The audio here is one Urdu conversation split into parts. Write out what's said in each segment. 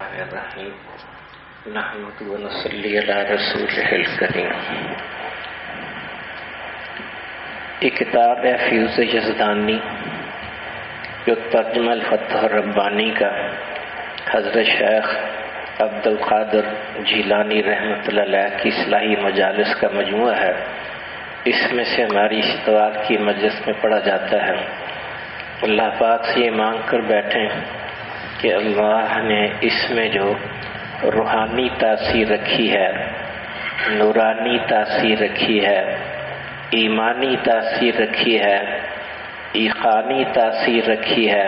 الرحمن الرحیم نحمد و نصلی علی رسولہ الکریم۔ یہ کتاب ہے فیوز یزدانی جو ترجمہ الفتح الربانی کا حضرت شیخ عبد القادر جیلانی رحمۃ اللہ علیہ کی اصلاحی مجالس کا مجموعہ ہے۔ اس میں سے ہماری اتوار کی مجلس میں پڑھا جاتا ہے۔ اللہ پاک سے یہ مانگ کر بیٹھیں کہ اللہ نے اس میں جو روحانی تاثیر رکھی ہے، نورانی تاثیر رکھی ہے، ایمانی تاثیر رکھی ہے، ایقانی تاثیر رکھی ہے،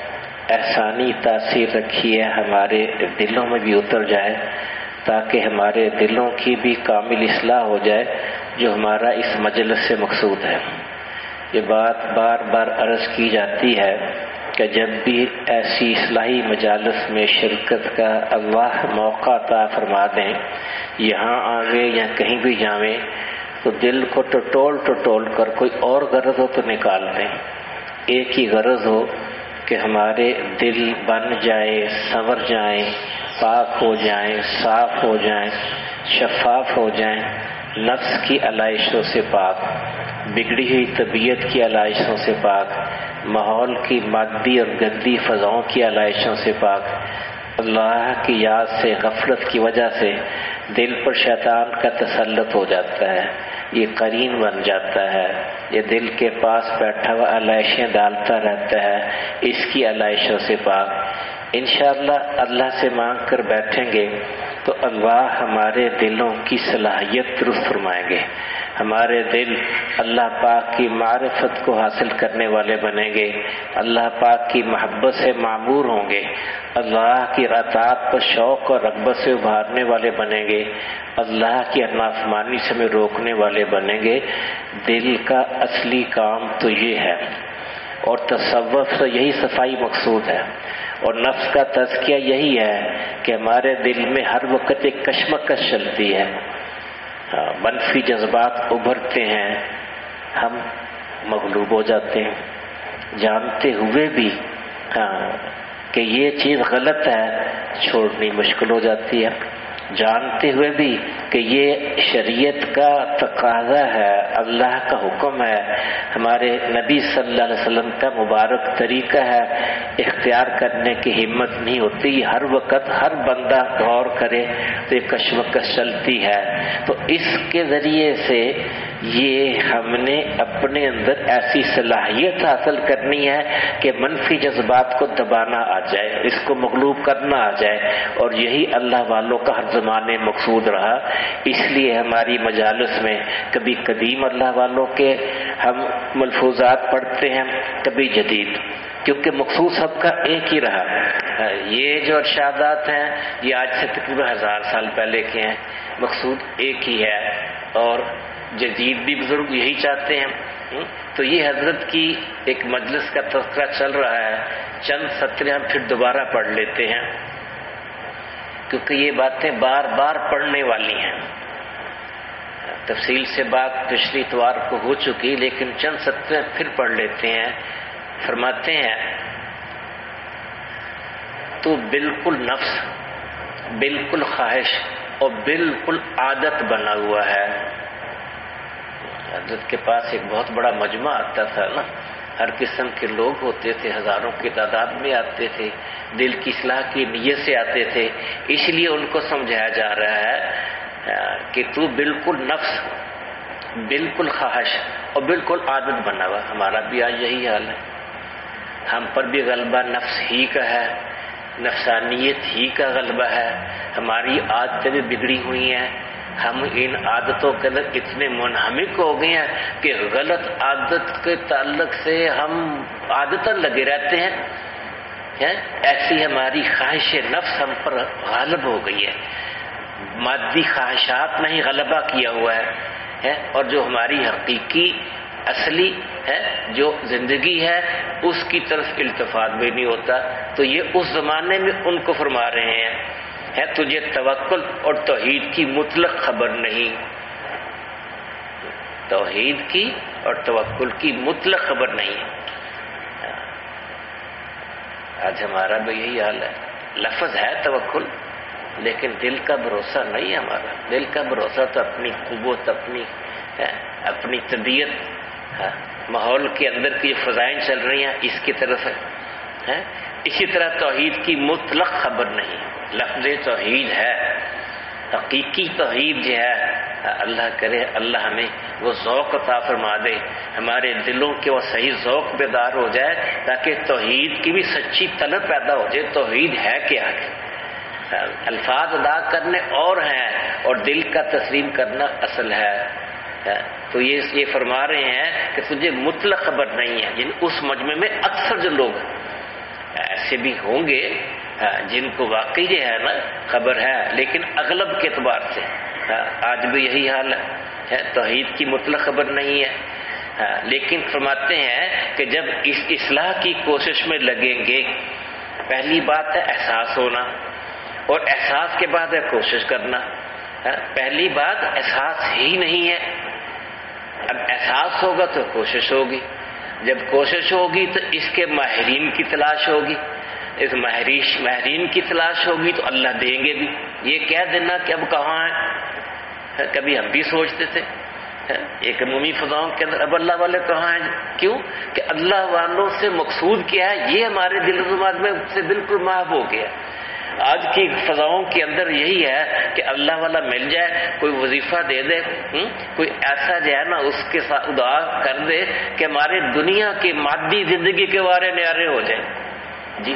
احسانی تاثیر رکھی ہے، ہمارے دلوں میں بھی اتر جائے تاکہ ہمارے دلوں کی بھی کامل اصلاح ہو جائے جو ہمارا اس مجلس سے مقصود ہے۔ یہ بات بار بار عرض کی جاتی ہے کہ جب بھی ایسی اصلاحی مجالس میں شرکت کا اللہ موقع عطا فرما دیں، یہاں آویں یا کہیں بھی جاویں، تو دل کو ٹٹول کر کوئی اور غرض ہو تو نکال دیں۔ ایک ہی غرض ہو کہ ہمارے دل بن جائے، سنور جائیں، پاک ہو جائیں، صاف ہو جائیں، شفاف ہو جائیں، نفس کی علائشوں سے پاک، بگڑی ہوئی طبیعت کی علائشوں سے پاک، ماحول کی مادی اور گندی فضاؤں کی علائشوں سے پاک۔ اللہ کی یاد سے غفلت کی وجہ سے دل پر شیطان کا تسلط ہو جاتا ہے، یہ قرین بن جاتا ہے، یہ دل کے پاس بیٹھا ہوا علائشیں ڈالتا رہتا ہے، اس کی علائشوں سے پاک۔ انشاءاللہ اللہ سے مانگ کر بیٹھیں گے تو اللہ ہمارے دلوں کی صلاحیت درست فرمائیں گے، ہمارے دل اللہ پاک کی معرفت کو حاصل کرنے والے بنیں گے، اللہ پاک کی محبت سے معمور ہوں گے، اللہ کی اطاعت پر شوق اور رغبت سے ابھارنے والے بنیں گے، اللہ کی نافرمانی سے ہمیں روکنے والے بنیں گے۔ دل کا اصلی کام تو یہ ہے، اور تصوف سے یہی صفائی مقصود ہے، اور نفس کا تزکیہ یہی ہے کہ ہمارے دل میں ہر وقت ایک کشمکش چلتی ہے، منفی جذبات ابھرتے ہیں، ہم مغلوب ہو جاتے ہیں، جانتے ہوئے بھی کہ یہ چیز غلط ہے چھوڑنی مشکل ہو جاتی ہے، جانتے ہوئے بھی کہ یہ شریعت کا تقاضا ہے، اللہ کا حکم ہے، ہمارے نبی صلی اللہ علیہ وسلم کا مبارک طریقہ ہے، اختیار کرنے کی ہمت نہیں ہوتی۔ ہر وقت ہر بندہ غور کرے تو یہ کشمکش چلتی ہے، تو اس کے ذریعے سے یہ ہم نے اپنے اندر ایسی صلاحیت حاصل کرنی ہے کہ منفی جذبات کو دبانا آ جائے، اس کو مغلوب کرنا آ جائے، اور یہی اللہ والوں کا ہر زمانے مقصود رہا۔ اس لیے ہماری مجالس میں کبھی قدیم اللہ والوں کے ہم ملفوظات پڑھتے ہیں، کبھی جدید، کیونکہ مقصود سب کا ایک ہی رہا۔ یہ جو ارشادات ہیں یہ آج سے تقریباً 1000 سال پہلے کے ہیں، مقصود ایک ہی ہے، اور جدید بھی بزرگ یہی چاہتے ہیں۔ تو یہ حضرت کی ایک مجلس کا تذکرہ چل رہا ہے، چند سطریں ہم پھر دوبارہ پڑھ لیتے ہیں کیونکہ یہ باتیں بار بار پڑھنے والی ہیں۔ تفصیل سے بات پچھلی اتوار کو ہو چکی، لیکن چند سطریں پھر پڑھ لیتے ہیں۔ فرماتے ہیں تو بالکل نفس، بالکل خواہش اور بالکل عادت بنا ہوا ہے۔ حضرت کے پاس ایک بہت بڑا مجمع آتا تھا نا، ہر قسم کے لوگ ہوتے تھے، ہزاروں کی تعداد میں آتے تھے، دل کی اصلاح کی نیت سے آتے تھے، اس لیے ان کو سمجھایا جا رہا ہے کہ تو بالکل نفس، بالکل خواہش اور بالکل عادت بنا ہوا۔ ہمارا بھی آج یہی حال ہے، ہم پر بھی غلبہ نفس ہی کا ہے، نفسانیت ہی کا غلبہ ہے، ہماری عادتیں بھی بگڑی ہوئی ہیں، ہم ان عادتوں کے اندر اتنے منہمک ہو گئے ہیں کہ غلط عادت کے تعلق سے ہم عادتاً لگے رہتے ہیں۔ ایسی ہماری خواہش نفس ہم پر غالب ہو گئی ہے، مادی خواہشات نے ہی غلبہ کیا ہوا ہے، اور جو ہماری حقیقی اصلی ہے جو زندگی ہے اس کی طرف التفات بھی نہیں ہوتا۔ تو یہ اس زمانے میں ان کو فرما رہے ہیں تجھے توکل اور توحید کی مطلق خبر نہیں، توحید کی اور توکل کی مطلق خبر نہیں۔ آج ہمارا بھی یہی حال ہے، لفظ ہے توکل، لیکن دل کا بھروسہ نہیں ہے ہمارا. دل کا بھروسہ تو اپنی قوت، اپنی طبیعت، ماحول کے اندر کی فضائیں چل رہی ہیں اس کی طرف ہے. اسی طرح توحید کی مطلق خبر نہیں. لفظ توحید ہے، حقیقی توحید جو ہے، اللہ کرے اللہ ہمیں وہ ذوق عطا فرما دے، ہمارے دلوں کے وہ صحیح ذوق بیدار ہو جائے، تاکہ توحید کی بھی سچی طلب پیدا ہو جائے. توحید ہے کیا ہے؟ الفاظ ادا کرنے اور ہیں، اور دل کا تسلیم کرنا اصل ہے. تو یہ فرما رہے ہیں کہ تجھے مطلق خبر نہیں ہے. یعنی اس مجمع میں اکثر جو لوگ ایسے بھی ہوں گے جن کو واقعی جو ہے نا خبر ہے، لیکن اغلب کے اعتبار سے آج بھی یہی حال ہے، توحید کی مطلق خبر نہیں ہے. لیکن فرماتے ہیں کہ جب اس اصلاح کی کوشش میں لگیں گے، پہلی بات ہے احساس ہونا، اور احساس کے بعد ہے کوشش کرنا. پہلی بات احساس ہی نہیں ہے. اب احساس ہوگا تو کوشش ہوگی، جب کوشش ہوگی تو اس کے ماہرین کی تلاش ہوگی، اس ماہرین کی تلاش ہوگی تو اللہ دیں گے بھی. یہ کہہ دینا کہ اب کہاں ہے، کبھی ہم بھی سوچتے تھے ایک عمومی فضاؤں کے اندر اب اللہ والے کہاں ہیں. کیوں کہ اللہ والوں سے مقصود کیا ہے، یہ ہمارے دل و دماغ میں سے بالکل محو ہو گیا. آج کی فضاؤں کے اندر یہی ہے کہ اللہ والا مل جائے، کوئی وظیفہ دے دے، کوئی ایسا جو ہے نا اس کے ساتھ دعا کر دے کہ ہمارے دنیا کی مادی زندگی کے وارے نیارے ہو جائیں. جی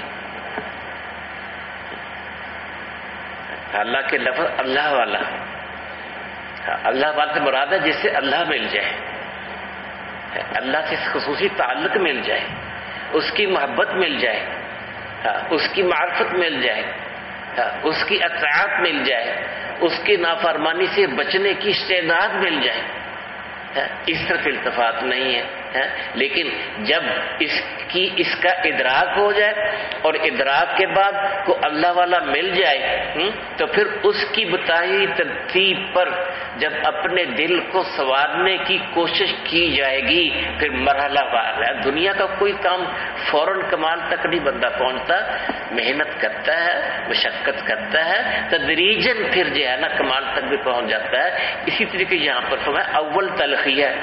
اللہ کے لفظ اللہ والا، اللہ والا سے مراد ہے جس سے اللہ مل جائے، اللہ سے خصوصی تعلق مل جائے، اس کی محبت مل جائے، اس کی معرفت مل جائے، اس کی اطاعت مل جائے، اس کی نافرمانی سے بچنے کی استعداد مل جائے. اس طرف التفات نہیں ہے. لیکن جب اس کا ادراک ہو جائے اور ادراک کے بعد کو اللہ والا مل جائے تو پھر اس کی بتائی ترتیب پر جب اپنے دل کو سنوارنے کی کوشش کی جائے گی، پھر مرحلہ وار ہے. دنیا کا کوئی کام فوراً کمال تک نہیں بندہ پہنچتا، محنت کرتا ہے، مشقت کرتا ہے، تدریجاً پھر جو ہے نا کمال تک بھی پہنچ جاتا ہے. اسی طریقے یہاں پر فرمایا اول تلخی ہے،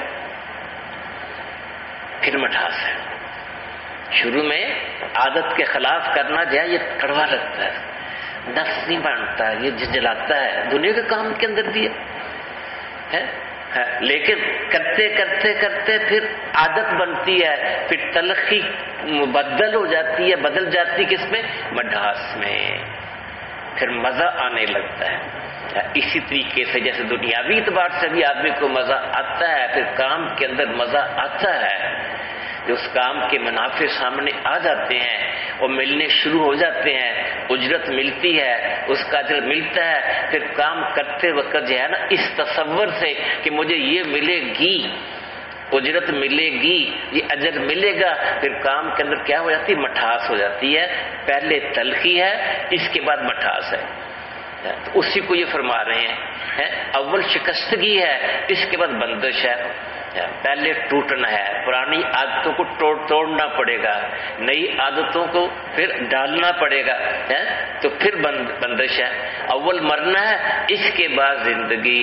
پھر مٹھاس ہے. شروع میں عادت کے خلاف کرنا جو ہے یہ کڑوا لگتا ہے، نفس نہیں مانتا، یہ جھنجھلاتا ہے، دنیا کے کام کے اندر بھی ہے. لیکن کرتے کرتے کرتے پھر عادت بنتی ہے، پھر تلخی مبدل ہو جاتی ہے، بدل جاتی کس میں؟ مٹھاس میں. پھر مزہ آنے لگتا ہے. اسی طریقے سے جیسے دنیاوی اعتبار سے بھی آدمی کو مزہ آتا ہے، پھر کام کے اندر مزہ آتا ہے، جو اس کام کے منافع سامنے آ جاتے ہیں اور ملنے شروع ہو جاتے ہیں، اجرت ملتی ہے، اس کا اجر ملتا ہے. پھر کام کرتے وقت جو ہے نا اس تصور سے کہ مجھے یہ ملے گی، اجرت ملے گی، یہ اجر ملے گا، پھر کام کے اندر کیا ہو جاتی ہے؟ مٹھاس ہو جاتی ہے. پہلے تلخی ہے، اس کے بعد مٹھاس ہے. تو اسی کو یہ فرما رہے ہیں، اول شکستگی ہے، اس کے بعد بندش ہے. پہلے ٹوٹنا ہے، پرانی عادتوں کو توڑنا پڑے گا، نئی عادتوں کو پھر ڈالنا پڑے گا، تو پھر بندش ہے. اول مرنا ہے، اس کے بعد زندگی.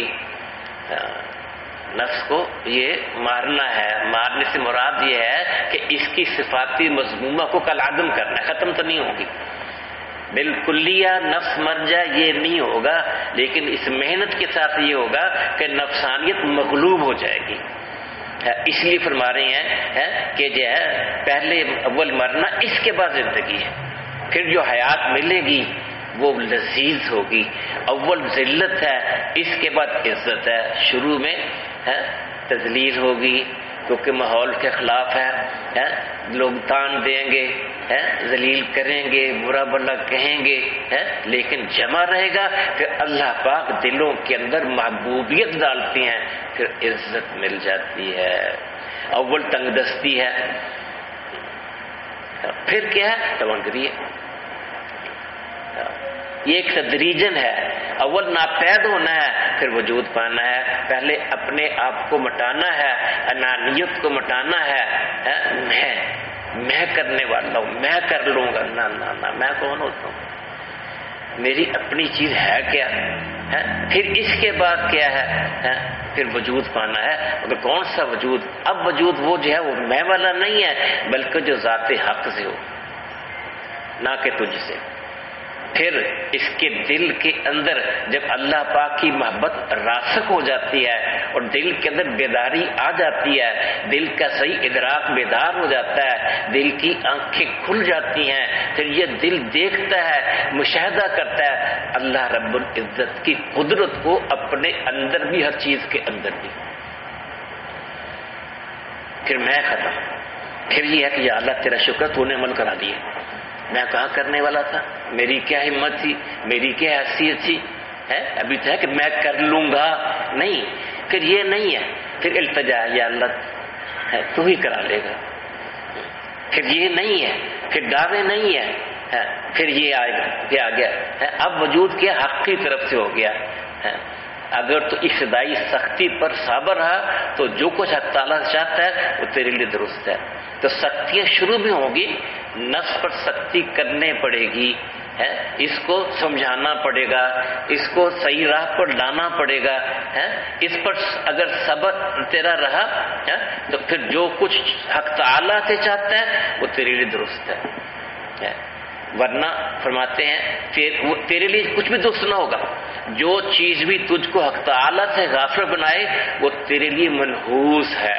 نفس کو یہ مارنا ہے. مارنے سے مراد یہ ہے کہ اس کی صفاتی مذمومہ کو کالعدم کرنا ہے، ختم تو نہیں ہوگی بالکلیہ. نفس مر جائے یہ نہیں ہوگا، لیکن اس محنت کے ساتھ یہ ہوگا کہ نفسانیت مغلوب ہو جائے گی. اس لیے فرما رہے ہیں کہ جو ہے پہلے اول مرنا، اس کے بعد زندگی ہے. پھر جو حیات ملے گی وہ لذیذ ہوگی. اول ذلت ہے، اس کے بعد عزت ہے. شروع میں تذلیل ہوگی کیونکہ ماحول کے خلاف ہے، لوگ تان دیں گے، ذلیل کریں گے، برا بلا کہیں گے، لیکن جمع رہے گا. پھر اللہ پاک دلوں کے اندر محبوبیت ڈالتی ہیں، پھر عزت مل جاتی ہے. اول تنگ دستی ہے، پھر کیا ہے؟ تونگری ہے. یہ ایک تدریجن ہے. اول ناپید ہونا ہے، پھر وجود پانا ہے. پہلے اپنے آپ کو مٹانا ہے، انانیت کو مٹانا ہے. میں کرنے والا ہوں، میں کر لوں گا. نہ نہ نہ، میں کون ہوتا ہوں؟ میری اپنی چیز ہے کیا ہے؟ پھر اس کے بعد کیا ہے؟ پھر وجود پانا ہے. مگر کون سا وجود؟ اب وجود وہ جو ہے وہ میں والا نہیں ہے، بلکہ جو ذات حق سے ہو، نہ کہ تجھ سے. پھر اس کے دل کے اندر جب اللہ پاک کی محبت راسخ ہو جاتی ہے اور دل کے اندر بیداری آ جاتی ہے، دل کا صحیح ادراک بیدار ہو جاتا ہے، دل کی آنکھیں کھل جاتی ہیں، پھر یہ دل دیکھتا ہے، مشاہدہ کرتا ہے اللہ رب العزت کی قدرت کو اپنے اندر بھی، ہر چیز کے اندر بھی. پھر میں ختم. پھر یہ ہے کہ یا اللہ تیرا شکر تو نے عمل کرا دیا. میں کہاں کرنے والا تھا؟ میری کیا ہمت تھی؟ میری کیا حیثیت تھی؟ ابھی تو ہے کہ میں کر لوں گا، نہیں. پھر یہ نہیں ہے، پھر التجا یا اللہ تو ہی کرا لے گا. پھر یہ نہیں ہے، پھر دعوے نہیں ہے، پھر یہ آئے گا، یہ آ گیا. اب وجود کیا؟ حق کی طرف سے ہو گیا. اگر تو ابتدائی سختی پر صابر رہا تو جو کچھ حق تعالیٰ چاہتا ہے وہ تیرے لیے درست ہے. تو سختیاں شروع بھی ہوں گی، نفس پر سختی کرنے پڑے گی، اس کو سمجھانا پڑے گا، اس کو صحیح راہ پر لانا پڑے گا. اس پر اگر صبر تیرا رہا تو پھر جو کچھ حق تعالیٰ سے چاہتا ہے وہ تیرے لیے درست ہے. ورنہ فرماتے ہیں وہ تیرے لیے کچھ بھی درست نہ ہوگا. جو چیز بھی تجھ کو حق تعالیٰ سے غافل بنائے وہ تیرے لیے منحوس ہے.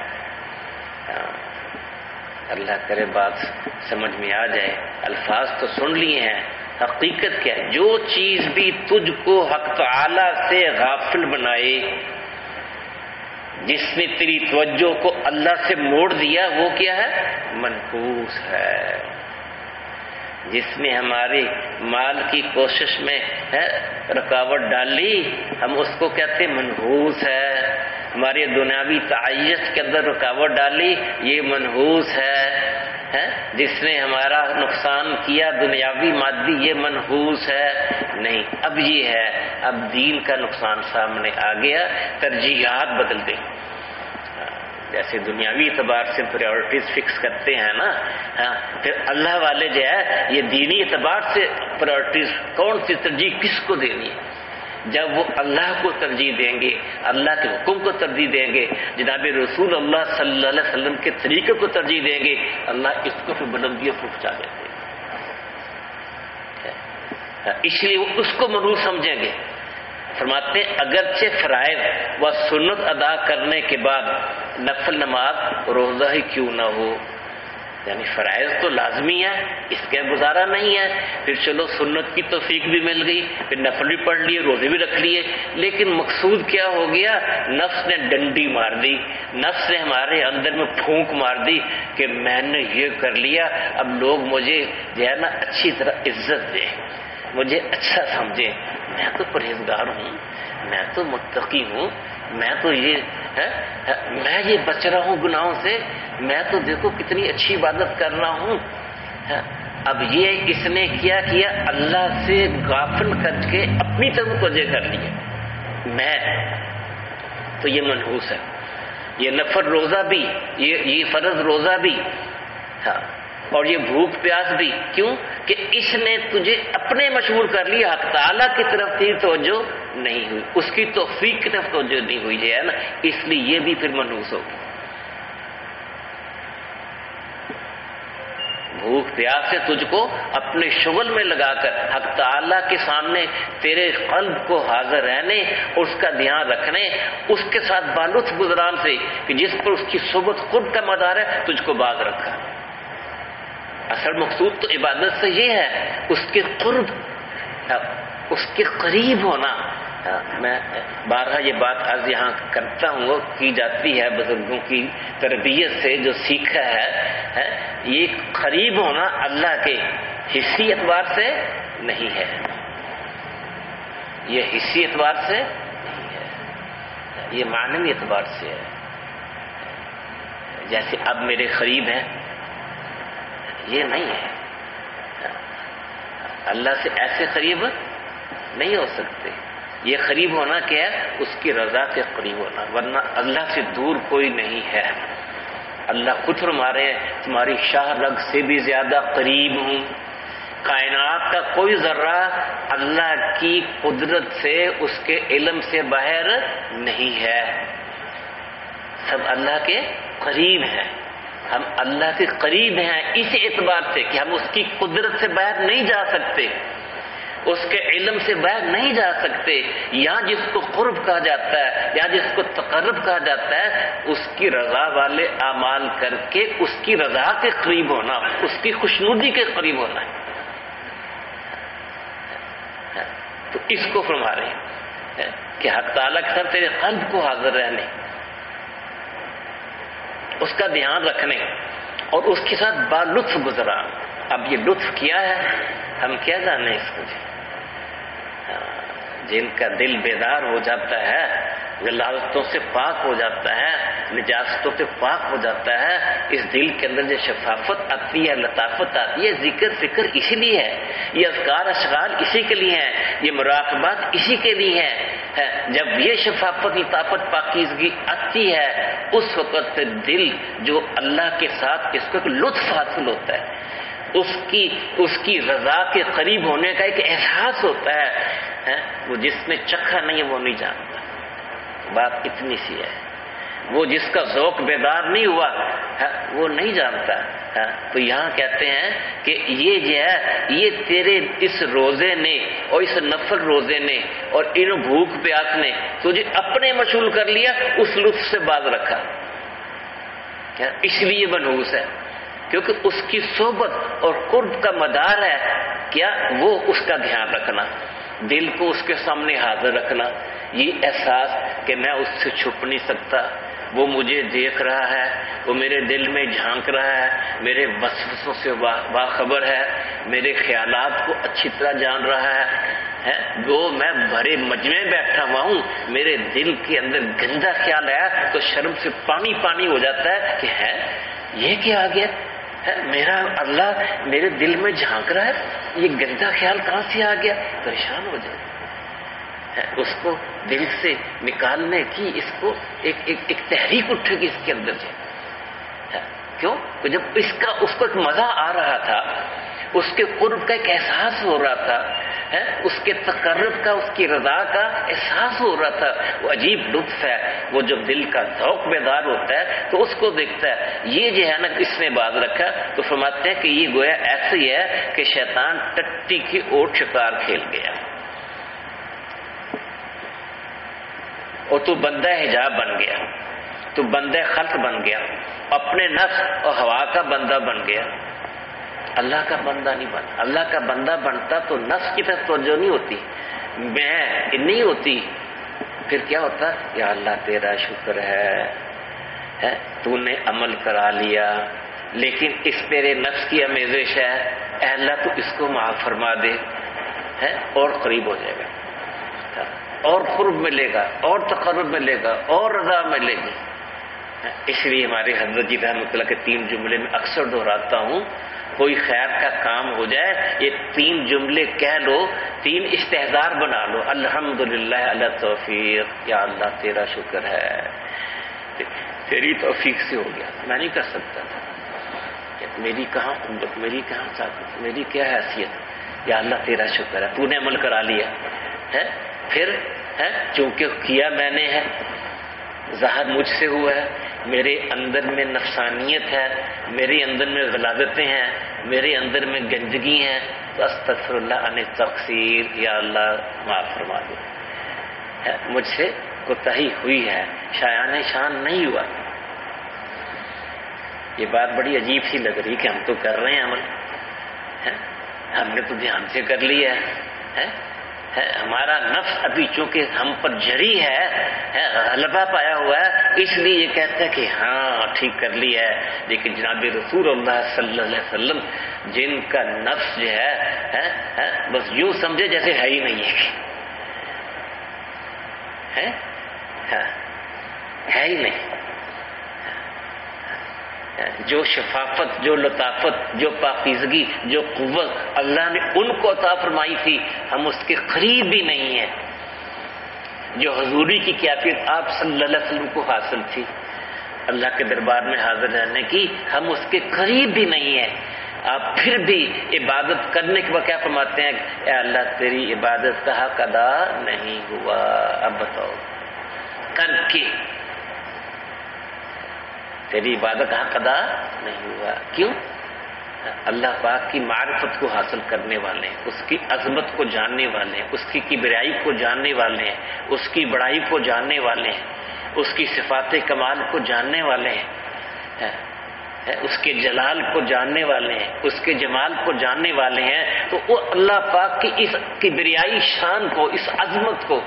اللہ کرے بات سمجھ میں آ جائے. الفاظ تو سن لیے ہیں، حقیقت کیا ہے؟ جو چیز بھی تجھ کو حق تعالیٰ سے غافل بنائے، جس نے تیری توجہ کو اللہ سے موڑ دیا، وہ کیا ہے؟ منحوس ہے. جس نے ہماری مال کی کوشش میں رکاوٹ ڈالی، ہم اس کو کہتے منحوس ہے. ہماری دنیاوی تعیش کے اندر رکاوٹ ڈالی، یہ منحوس ہے. جس نے ہمارا نقصان کیا دنیاوی مادی، یہ منحوس ہے. نہیں، اب یہ ہے، اب دین کا نقصان سامنے آ گیا، ترجیحات بدل گئی. جیسے دنیاوی اعتبار سے پریورٹیز فکس کرتے ہیں نا، پھر اللہ والے جو ہے یہ دینی اعتبار سے پریورٹیز کون سی ترجیح کس کو دینی ہے. جب وہ اللہ کو ترجیح دیں گے، اللہ کے حکم کو ترجیح دیں گے، جناب رسول اللہ صلی اللہ علیہ وسلم کے طریقے کو ترجیح دیں گے، اللہ اس کو پھر بلندیوں پر پہنچا دیتے ہیں. اس لیے وہ اس کو منحوس سمجھیں گے. فرماتے ہیں اگرچہ فرائض و سنت ادا کرنے کے بعد نفل نماز روزہ ہی کیوں نہ ہو، یعنی فرائض تو لازمی ہے، اس کے گزارا نہیں ہے. پھر چلو سنت کی توفیق بھی مل گئی، پھر نفل بھی پڑھ لیے، روزے بھی رکھ لیے، لیکن مقصود کیا ہو گیا؟ نفس نے ڈنڈی مار دی، نفس نے ہمارے اندر میں پھونک مار دی کہ میں نے یہ کر لیا، اب لوگ مجھے جو ہے نا اچھی طرح عزت دیں، مجھے اچھا سمجھیں. میں تو پرہیزگار ہوں، میں تو متقی ہوں، میں تو میں یہ بچ رہا ہوں گناہوں سے، میں تو دیکھو کتنی اچھی عبادت کر رہا ہوں. اب یہ اس نے کیا اللہ سے غافل کر کے اپنی طرف توجہ کر لیا. میں تو یہ منحوس ہے. یہ نفل روزہ بھی، یہ فرض روزہ بھی، اور یہ بھوک پیاس بھی. کیوں؟ کہ اس نے تجھے اپنے مشغول کر لیا، حق تعالیٰ کی طرف تیری توجہ نہیں ہوئی، اس کی توفیق کی طرف توجہ نہیں ہوئی ہے نا، اس لیے یہ بھی پھر منحوس ہوگی. بھوک پیاس سے تجھ کو اپنے شغل میں لگا کر حق تعالیٰ کے سامنے تیرے قلب کو حاضر رہنے، اس کا دھیان رکھنے، اس کے ساتھ بالطف گزران سے کہ جس پر اس کی صحبت خود کا مدار ہے، تجھ کو باز رکھا. اصل مقصود تو عبادت سے یہ ہے، اس کے قرب، اس کے قریب ہونا. میں بارہا یہ بات آج یہاں کرتا ہوں، کی جاتی ہے بزرگوں کی تربیت سے جو سیکھا ہے، یہ قریب ہونا اللہ کے حصی اعتبار سے نہیں ہے، یہ حصی اعتبار سے نہیں ہے، یہ معنوی اعتبار سے ہے. جیسے اب میرے قریب ہیں، یہ نہیں ہے. اللہ سے ایسے قریب نہیں ہو سکتے. یہ قریب ہونا کیا ہے؟ اس کی رضا کے قریب ہونا، ورنہ اللہ سے دور کوئی نہیں ہے. اللہ خود فرما رہے ہیں تمہاری شاہ رگ سے بھی زیادہ قریب ہوں. کائنات کا کوئی ذرہ اللہ کی قدرت سے، اس کے علم سے باہر نہیں ہے، سب اللہ کے قریب ہیں۔ ہم اللہ کے قریب ہیں اس اعتبار سے کہ ہم اس کی قدرت سے باہر نہیں جا سکتے، اس کے علم سے باہر نہیں جا سکتے۔ یہاں جس کو قرب کہا جاتا ہے یا جس کو تقرب کہا جاتا ہے، اس کی رضا والے اعمال کر کے اس کی رضا کے قریب ہونا، اس کی خوشنودی کے قریب ہونا ہے۔ تو اس کو فرما رہے ہیں کہ حق تعالیٰ کے ساتھ تیرے قلب کو حاضر رہنے، اس کا دھیان رکھنے اور اس کے ساتھ با لطف گزرا۔ اب یہ لطف کیا ہے ہم کیا جانے اس کو، جن کا دل بیدار ہو جاتا ہے، غلاظتوں سے پاک ہو جاتا ہے، نجاستوں سے پاک ہو جاتا ہے، اس دل کے اندر جو شفافت آتی ہے، لطافت آتی ہے، ذکر فکر اسی لیے ہے، یہ اذکار اشغال اسی کے لیے ہیں، یہ مراقبات اسی کے لیے ہیں۔ جب یہ شفافت، لطافت، پاکیزگی آتی ہے، اس وقت دل جو اللہ کے ساتھ اس کو ایک لطف حاصل ہوتا ہے، اس کی رضا کے قریب ہونے کا ایک احساس ہوتا ہے۔ وہ جس نے چکھا نہیں وہ نہیں جانتا، بات اتنی سی ہے۔ وہ جس کا ذوق بیدار نہیں ہوا وہ نہیں جانتا۔ تو یہاں کہتے ہیں کہ یہ جو ہے یہ تیرے اس روزے نے اور اس نفل روزے نے اور ان بھوک پیاس نے تجھے اپنے مشغول کر لیا، اس لطف سے باز رکھا، اس لیے منحوس ہے کیونکہ اس کی صحبت اور قرب کا مدار ہے کیا، وہ اس کا دھیان رکھنا، دل کو اس کے سامنے حاضر رکھنا، یہ احساس کہ میں اس سے چھپ نہیں سکتا، وہ مجھے دیکھ رہا ہے، وہ میرے دل میں جھانک رہا ہے، میرے وسوسوں سے باخبر ہے، میرے خیالات کو اچھی طرح جان رہا ہے، وہ میں بھرے مجمع بیٹھا ہوا ہوں، میرے دل کے اندر گندا خیال آیا تو شرم سے پانی پانی ہو جاتا ہے کہ ہے یہ کیا آ گیا، میرا اللہ میرے دل میں جھانک رہا ہے، یہ گندا خیال کہاں سے آ گیا، پریشان ہو جائے، اس کو دل سے نکالنے کی اس کو ایک تحریک اٹھے گی اس کے اندر سے۔ کیوں؟ جب اس کو ایک مزہ آ رہا تھا، اس کے قرب کا ایک احساس ہو رہا تھا، اس کے تقرب کا، اس کی رضا کا احساس ہو رہا تھا، وہ عجیب لطف ہے۔ وہ جب دل کا ذوق بیدار ہوتا ہے تو اس کو دیکھتا ہے، یہ جو ہے نا اس نے باز رکھا، تو فرماتے ہیں کہ یہ گویا ایسے ہی ہے کہ شیطان ٹٹی کی اوٹ شکار کھیل گیا اور تو بندہ حجاب بن گیا، تو بندہ خلق بن گیا، اپنے نفس اور ہوا کا بندہ بن گیا، اللہ کا بندہ نہیں بنا۔ اللہ کا بندہ بنتا تو نفس کی طرف توجہ نہیں ہوتی، میں نہیں ہوتی، پھر کیا ہوتا، یا اللہ تیرا شکر ہے تو نے عمل کرا لیا، لیکن اس تیرے نفس کی آمیزش ہے، اے اللہ تو اس کو معاف فرما دے، اور قریب ہو جائے گا، اور قرب ملے گا، اور تقرب ملے گا، اور رضا ملے گی۔ اس لیے ہمارے حضرت جی رحمۃ اللہ کے 3 جملے میں اکثر دہراتا ہوں، کوئی خیر کا کام ہو جائے یہ 3 جملے کہہ لو، 3 استحضار بنا لو، الحمدللہ علی توفیق، یا اللہ تیرا شکر ہے، تیری توفیق سے ہو گیا، میں نہیں کر سکتا تھا، میری کہاں قوت، میری کہاں طاقت، میری کیا حیثیت، یا اللہ تیرا شکر ہے تو نے عمل کرا لیا ہے، پھر چونکہ کیا میں نے ہے، ظاہر مجھ سے ہوا ہے، میرے اندر میں نفسانیت ہے، میرے اندر میں غلاظتیں ہیں، میرے اندر میں گندگی ہیں، تو استغفر اللہ عن تقصیر، یا اللہ معاف فرما دے، مجھ سے کوتاہی ہوئی ہے، شایان شان نہیں ہوا۔ یہ بات بڑی عجیب سی لگ رہی کہ ہم تو کر رہے ہیں عمل، ہم نے تو دھیان سے کر لیا ہے، ہمارا نفس ابھی چونکہ ہم پر جری ہے، غلبہ پایا ہوا ہے، اس لیے یہ کہتا ہے کہ ہاں ٹھیک کر لیا ہے، لیکن جناب رسول اللہ صلی اللہ علیہ وسلم جن کا نفس جو ہے بس یوں سمجھے جیسے ہے ہی نہیں ہے ہی نہیں، جو شفافت، جو لطافت، جو پاکیزگی، جو قوت اللہ نے ان کو عطا فرمائی تھی، ہم اس کے قریب بھی نہیں ہیں۔ جو حضوری کی کیفیت آپ صلی اللہ علیہ وسلم کو حاصل تھی اللہ کے دربار میں حاضر رہنے کی، ہم اس کے قریب بھی نہیں ہیں۔ آپ پھر بھی عبادت کرنے کے بعد کیا فرماتے ہیں؟ اے اللہ تیری عبادت کا حق ادا نہیں ہوا. اب بتاؤ کر کے تیری عبادت کا حق ادا نہیں ہوا. کیوں؟ اللہ پاک کی معرفت کو حاصل کرنے والے ہیں، اس کی عظمت کو جاننے والے ہیں، اس کی کبریائی کو جاننے والے ہیں، اس کی بڑائی کو جاننے والے ہیں، اس کی صفات کمال کو جاننے والے ہیں، اس کے جلال کو جاننے والے ہیں، اس کے جمال کو جاننے والے ہیں. تو وہ اللہ پاک کی اس کبریائی شان کو، اس عظمت کو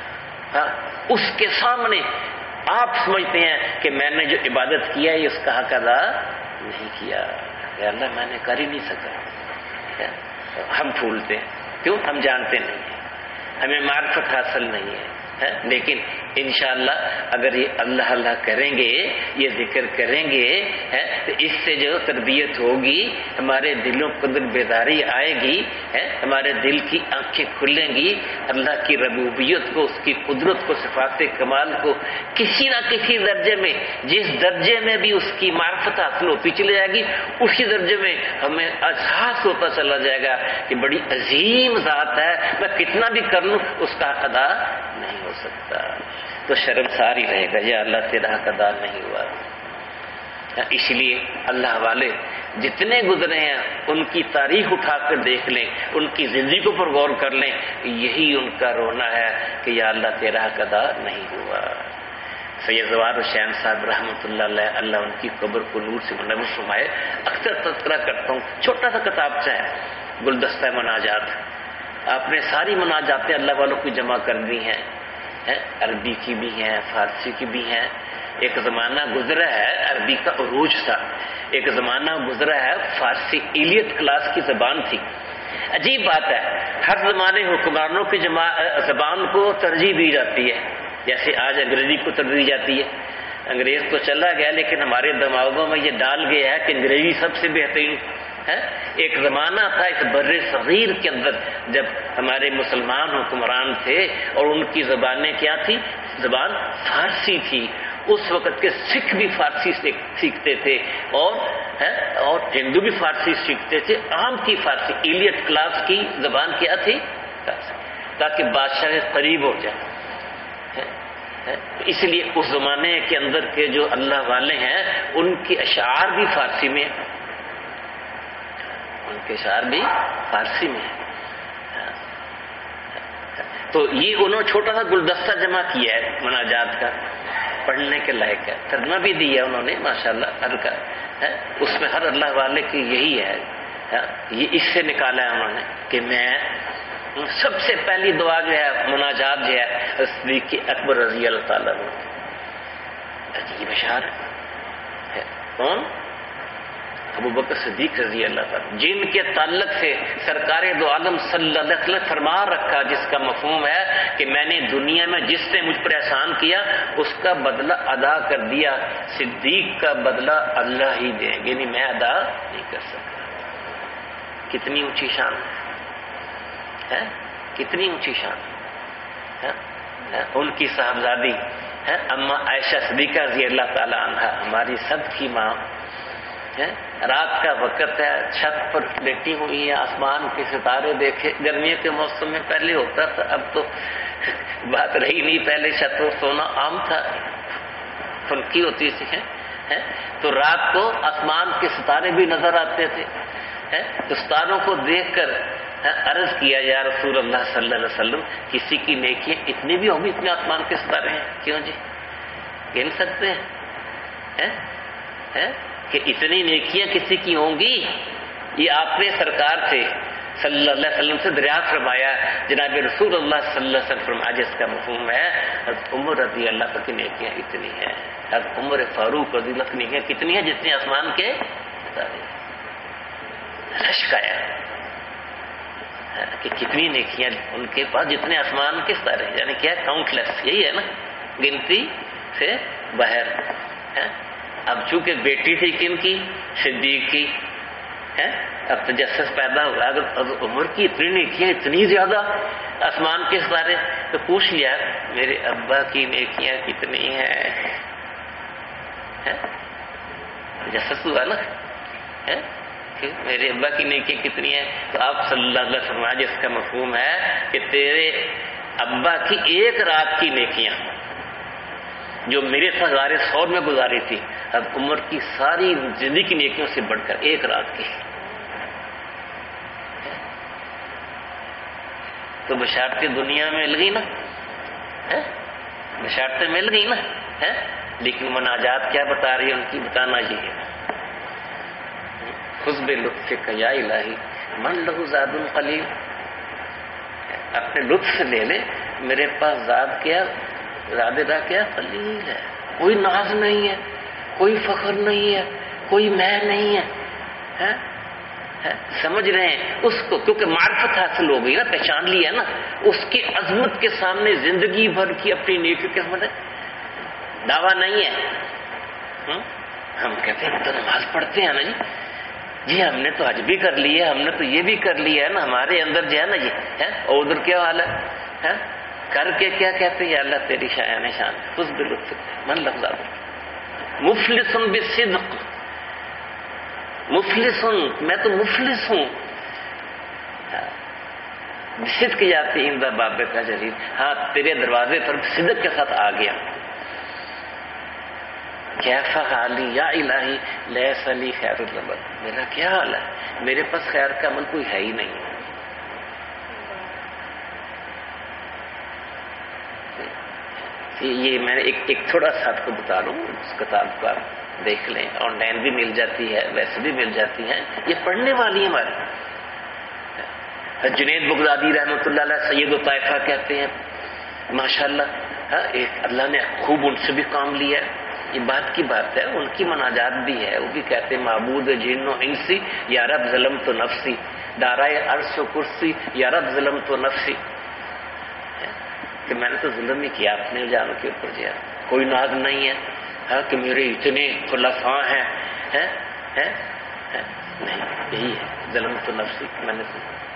اس کے سامنے آپ سمجھتے ہیں کہ میں نے جو عبادت کیا ہے اس کا حق ادا نہیں کیا. کہ اللہ میں نے کر ہی نہیں سکا. ہم پھولتے ہیں، کیوں؟ ہم جانتے نہیں ہیں، ہمیں معرفت حاصل نہیں ہے. لیکن انشاءاللہ اگر یہ اللہ اللہ کریں گے، یہ ذکر کریں گے تو اس سے جو تربیت ہوگی، ہمارے دلوں کو اندر بیداری آئے گی، ہمارے دل کی آنکھیں کھلیں گی، اللہ کی ربوبیت کو، اس کی قدرت کو، صفات کمال کو کسی نہ کسی درجے میں، جس درجے میں بھی اس کی معرفت حاصل ہوتی چلی جائے گی، اسی درجے میں ہمیں احساس ہوتا چلا جائے گا کہ بڑی عظیم ذات ہے، میں کتنا بھی کر لوں اس کا حق ادا نہیں ہو سکتا. تو شرمسار ہی رہے گا، یا اللہ تیرا حق ادا نہیں ہوا. اس لیے اللہ والے جتنے گزرے ہیں ان کی تاریخ اٹھا کر دیکھ لیں، ان کی زندگی پر غور کر لیں، یہی ان کا رونا ہے کہ یا اللہ تیرا حق ادا نہیں ہوا. سید زوار حسین صاحب رحمۃ اللہ علیہ، اللہ ان کی قبر کو نور سے منور فرمائے، اکثر تذکرہ کرتا ہوں. چھوٹا سا کتابچہ ہے، گلدستہ مناجات. آپ نے ساری مناجاتیں اللہ والوں کی جمع کر دی ہیں، عربی کی بھی ہیں، فارسی کی بھی ہیں. ایک زمانہ گزرا ہے عربی کا عروج تھا، ایک زمانہ گزرا ہے فارسی ایلیٹ کلاس کی زبان تھی. عجیب بات ہے، ہر زمانے حکمرانوں کی زبان کو ترجیح دی جاتی ہے. جیسے آج انگریزی کو ترجیح دی جاتی ہے. انگریز تو چلا گیا لیکن ہمارے دماغوں میں یہ ڈال گیا ہے کہ انگریزی سب سے بہترین ہے. ایک زمانہ تھا اس بر صغیر کے اندر جب ہمارے مسلمان حکمران تھے اور ان کی زبانیں کیا تھی؟ زبان فارسی تھی. اس وقت کے سکھ بھی فارسی سیکھتے تھے اور ہندو بھی فارسی سیکھتے تھے. عام کی فارسی، ایلیٹ کلاس کی زبان کیا تھی؟ تاکہ بادشاہ کے قریب ہو جائے. اس لیے اس زمانے کے اندر کے جو اللہ والے ہیں ان کے اشعار بھی فارسی میں، ان کے اشعار بھی فارسی میں. تو یہ انہوں نے چھوٹا سا گلدستہ جمع کیا ہے مناجات کا، پڑھنے کے لائق ہے. ترجمہ بھی دیا انہوں نے ماشاءاللہ ہر کا، اس میں ہر اللہ والے کی یہی ہے. یہ اس سے نکالا ہے انہوں نے کہ میں سب سے پہلی دعا جو ہے مناجات جو ہے صدیق اکبر رضی اللہ تعالیٰ عنہ. عجیب اشعار ہے. کون؟ ابو بکر صدیق رضی اللہ تعالیٰ، جن کے تعلق سے سرکار دو عالم صلی اللہ علیہ وسلم فرما رکھا، جس کا مفہوم ہے کہ میں نے دنیا میں جس نے مجھ پر احسان کیا اس کا بدلہ ادا کر دیا، صدیق کا بدلہ اللہ ہی دیں گے، نہیں میں ادا نہیں کر سکتا. کتنی اونچی شان ہے، کتنی اونچی شان ہے. ان کی صاحبزادی اما عائشہ صدیقہ رضی اللہ تعالی عنہا، ہماری سب کی ماں، رات کا وقت ہے، چھت پر لیٹی ہوئی ہے، آسمان کے ستارے دیکھے. گرمیوں کے موسم میں پہلے ہوتا تھا، اب تو بات رہی نہیں. پہلے چھت پر سونا عام تھا، پھلکی ہوتی تھی. تو رات کو آسمان کے ستارے بھی نظر آتے تھے. تو ستاروں کو دیکھ کر عرض کیا یا رسول اللہ صلی اللہ علیہ وسلم، کسی کی نیکیاں اتنی بھی ہوں گی اتنے آسمان کے ستارے ہیں؟ کیوں جی گن سکتے ہیں کہ اتنی نیکیاں کسی کی ہوں گی؟ یہ آپ نے سرکار سے صلی اللہ علیہ وسلم سے دریافت فرمایا. جناب رسول اللہ صلی اللہ علیہ وسلم فرمایا جس کا مفہوم ہے حضرت عمر رضی اللہ عنہ کی نیکیاں اتنی ہیں، حضرت عمر فاروق رضی اللہ عنہ کی نیکیاں کتنی ہیں؟ جتنی آسمان کے ستارے. رشک آیا کہ کتنی نیکیاں ان کے پاس جتنے آسمان کے ستارے، یعنی کیا کاؤنٹ لیس. یہی ہے نا، گنتی سے باہر. اب چونکہ بیٹی تھی کن کی؟ صدیق کی. اب تجسس پیدا ہوا، اگر عمر کی اتنی نیکیاں اتنی زیادہ آسمان کے ستارے، تو پوچھ لیا میرے ابا کی نیکیاں کتنی ہیں؟ تجسس ہوا نا. کہ میرے ابا کی نیکی کتنی ہے؟ تو آپ صلی اللہ علیہ وسلم فرمایا جس کا مفہوم ہے کہ تیرے ابا کی ایک رات کی نیکیاں جو میرے ساتھ غار ثور میں گزاری تھی، اب عمر کی ساری زندگی کی نیکیوں سے بڑھ کر ایک رات کی. تو بشارتیں دنیا میں مل گئی نا، بشارتیں مل گئی نا، لیکن مناجات کیا بتا رہی ہے؟ ان کی بتانا یہ ہے خذ بلطفک یا الہی من لہ زاد قلیل، اپنے لطف سے لے لے، میرے پاس زاد کیا، زاد دا کیا، قلیل ہے، کوئی ناز نہیں ہے، کوئی فخر نہیں ہے، کوئی میں نہیں ہے. سمجھ رہے ہیں اس کو؟ کیونکہ معرفت حاصل ہو گئی نا، پہچان لیا نا، اس کی عظمت کے سامنے زندگی بھر کی اپنی نیکی کے سامنے دعویٰ نہیں ہے. ہم کہتے ہیں تو نماز پڑھتے ہیں نا جی ہم نے تو حج بھی کر لیا، ہم نے تو یہ بھی کر لیا ہے نا، ہمارے اندر جو ہے نا یہ اور ادھر کیا حال ہے؟ کر کے کیا کہتے ہیں؟ اللہ تیری شایان شان خذ بلطفک من لہ زاد مفلس بالصدق، مفلس ہوں میں تو مفلس ہوں، صدق جاتی اندر باب کا جلیل، ہاں تیرے دروازے پر صدق کے ساتھ آ گیا. کیفا حالی یا الہی لیس لی خیر العمل، میرا کیا حال ہے؟ میرے پاس خیر کا عمل کوئی ہے ہی نہیں. یہ میں نے ایک تھوڑا سا آپ کو بتا دوں، اس کتاب کو آپ دیکھ لیں، آن لائن بھی مل جاتی ہے، ویسے بھی مل جاتی ہیں، یہ پڑھنے والی ہماری. جنید بغدادی رحمۃ اللہ علیہ سید و طائفہ کہتے ہیں ماشاءاللہ، ایک اللہ نے خوب ان سے بھی کام لیا ہے. یہ بات کی بات ہے، ان کی مناجات بھی ہے، وہ بھی کہتے ہیں معبود جن و انسی یا رب ظلم تو نفسی، دارائے عرش و کرسی یا رب ظلم تو نفسی، کہ میں نے تو ظلم ہی کیا اپنے جانوں کے اوپر جا، کوئی ناز نہیں ہے کہ میرے اتنے خلفاء ہیں، نہیں، یہی ہے ظلم تو نفسی. میں نے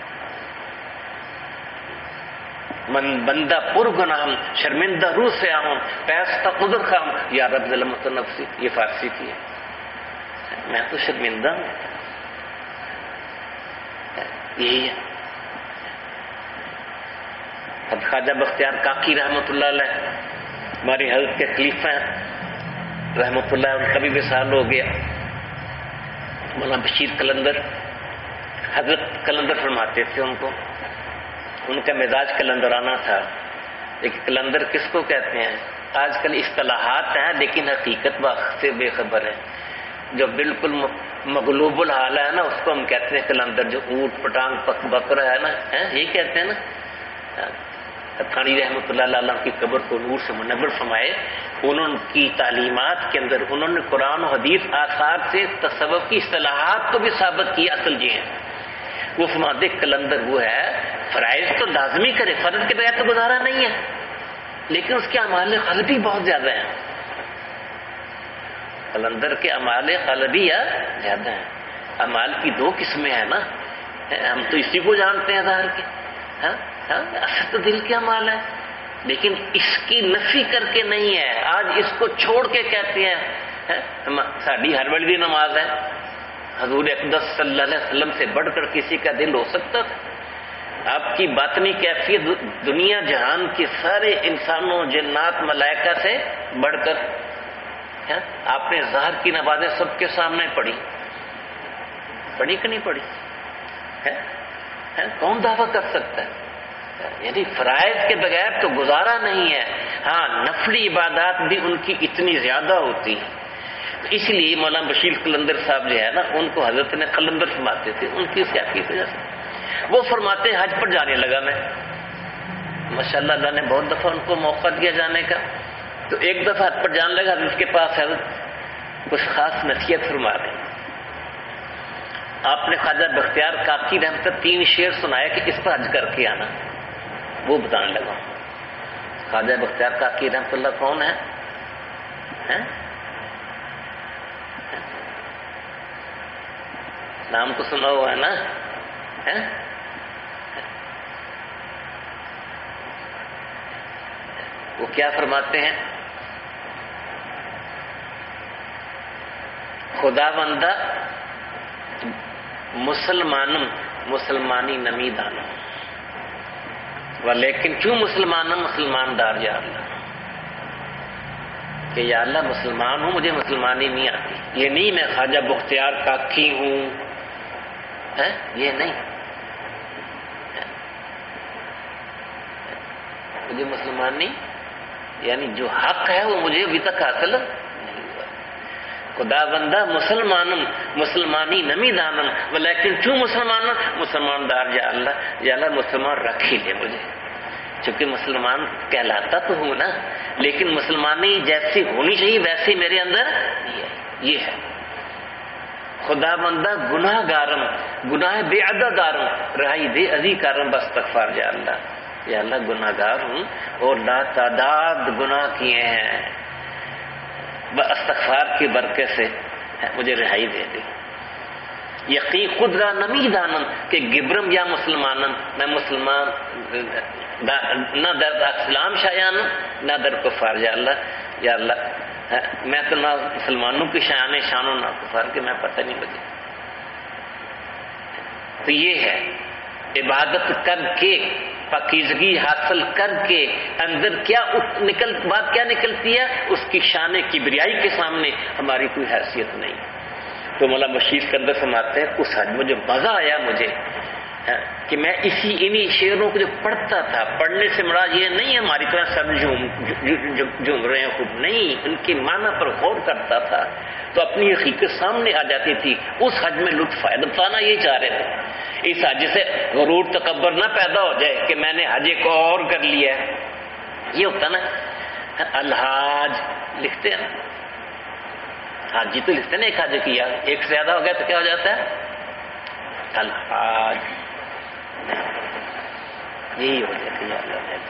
من بندہ پر گناہ شرمندہ روح سے آؤں پیستا قدر خام یا رب ظلمت نفسی، یہ فارسی کی ہے. میں تو شرمندہ ہوں، یہی ہے. اب خواجہ بختیار کاکی رحمۃ اللہ علیہ ہماری حضرت کے خلیفہ ہیں رحمۃ اللہ، ان کا بھی وصال ہو گیا. مولانا بشیر قلندر، حضرت قلندر فرماتے تھے ان کو، ان کا مزاج قلندرانہ تھا. لیکن قلندر کس کو کہتے ہیں؟ آج کل اصطلاحات ہیں لیکن حقیقت وقت سے بے خبر ہے. جو بالکل مغلوب الحال ہے نا اس کو ہم کہتے ہیں قلندر، جو اونٹ پٹانگ بکرا ہے نا، یہی کہتے ہیں نا. تھانی رحمۃ اللہ علیہ کی قبر کو نور سے منور فرمائے، انہوں کی تعلیمات کے اندر انہوں نے قرآن و حدیث آثار سے تصوف کی اصطلاحات کو بھی ثابت کیا. اصل یہ ہے وہ فرماتے قلندر وہ ہے فرائض تو لازمی کرے، فرض کے بغیر تو گزارا نہیں ہے، لیکن اس کے اعمال قلبی بہت زیادہ ہیں. قلندر کے اعمال قلبی زیادہ ہیں. اعمال کی دو قسمیں ہیں نا، ہم تو اسی کو جانتے ہیں ظاہر کے، اصل تو دل کے اعمال ہے، لیکن اس کی نفی کر کے نہیں ہے. آج اس کو چھوڑ کے کہتے ہیں ساڈی ہر ویلے نماز ہے. حضور اقدس صلی اللہ علیہ وسلم سے بڑھ کر کسی کا دل ہو سکتا تھا؟ آپ کی باطنی کیفیت دنیا جہان کے سارے انسانوں جنات ملائکہ سے بڑھ کر، آپ نے ظاہر کی نمازیں سب کے سامنے پڑھی کہ نہیں پڑھی؟ کون دعویٰ کر سکتا ہے؟ یعنی فرائض کے بغیر تو گزارا نہیں ہے. ہاں نفلی عبادات بھی ان کی اتنی زیادہ ہوتی ہے. اس لیے مولانا بشیر قلندر صاحب جو ہے نا، ان کو حضرت نے قلندر فرماتے تھے، ان کی سیاقی وجہ سے. وہ فرماتے ہیں حج پر جانے لگا میں، ماشاءاللہ اللہ نے بہت دفعہ ان کو موقع دیا جانے کا. تو ایک دفعہ حج پر جانے لگا، حضرت کے پاس حضرت کچھ خاص نصیحت فرما رہے. آپ نے خواجہ بختیار کاکی رحمت 3 شعر سنایا کہ اس پر حج کر کے آنا، وہ بتانے لگا. خواجہ بختیار کاکی رحمت اللہ کون ہے؟ نام تو سنا ہوا ہے نا. وہ کیا فرماتے ہیں؟ خدا بندہ مسلمانم مسلمانی نمی دانم ولیکن چوں مسلمانم مسلمان دار یا اللہ، کہ یا اللہ مسلمان ہوں مجھے مسلمانی نہیں آتی، یہ نہیں میں خواجہ بختیار کاکی ہوں، یہ نہیں، مجھے مسلمانی یعنی جو حق ہے وہ مجھے ابھی تک حاصل نہیں ہوا۔ خدا بندہ مسلمانم مسلمانی نمی دانم ولیکن چوں مسلمانم مسلمان دار یا اللہ مسلمان رکھ ہی لے مجھے، چونکہ مسلمان کہلاتا تو ہوں نا، لیکن مسلمانی جیسی ہونی چاہیے ویسی میرے اندر یہ ہے۔ خدا بندہ گناہ گارم گناہ بے عدد دارم رہائی دے ازی کارم بستغفار یا اللہ گناہ گار ہوں اور لا تعداد گناہ کیے ہیں، استغفار کی برکت سے مجھے رہائی دے دے۔ یقین خود را نمی دانم کہ گبرم یا مسلمانم، میں مسلمان نہ در اسلام شایانم نہ در کفار یا اللہ میں تو نہ مسلمانوں کی شان و نہ کفار کے، میں پتہ نہیں مجھے۔ تو یہ ہے عبادت کر کے پاکیزگی حاصل کر کے اندر بات کیا نکلتی ہے، اس کی شان کبریائی کے سامنے ہماری کوئی حیثیت نہیں۔ تو مولا مشیر کے اندر فرماتے ہیں اس حج میں جو مزہ آیا مجھے کہ میں انہی شعروں کو جو پڑھتا تھا، پڑھنے سے مراد یہ نہیں ہماری طرح سب جھوم رہے ہیں خوب، نہیں، ان کے معنی پر غور کرتا تھا تو اپنی حقیقت سامنے آ جاتی تھی۔ اس حج میں لطف آیا، بتانا یہ چاہ رہے تھے، اس حج سے غرور تکبر نہ پیدا ہو جائے کہ میں نے حج کو اور کر لیا ہے۔ یہ ہوتا نا الحاج لکھتے ہیں نا، حاجی تو لکھتے ہیں نا ایک حج کیا، ایک سے زیادہ ہو گیا تو کیا ہو جاتا ہے الحاج، یہی ہو جاتی ہے اللہ نے۔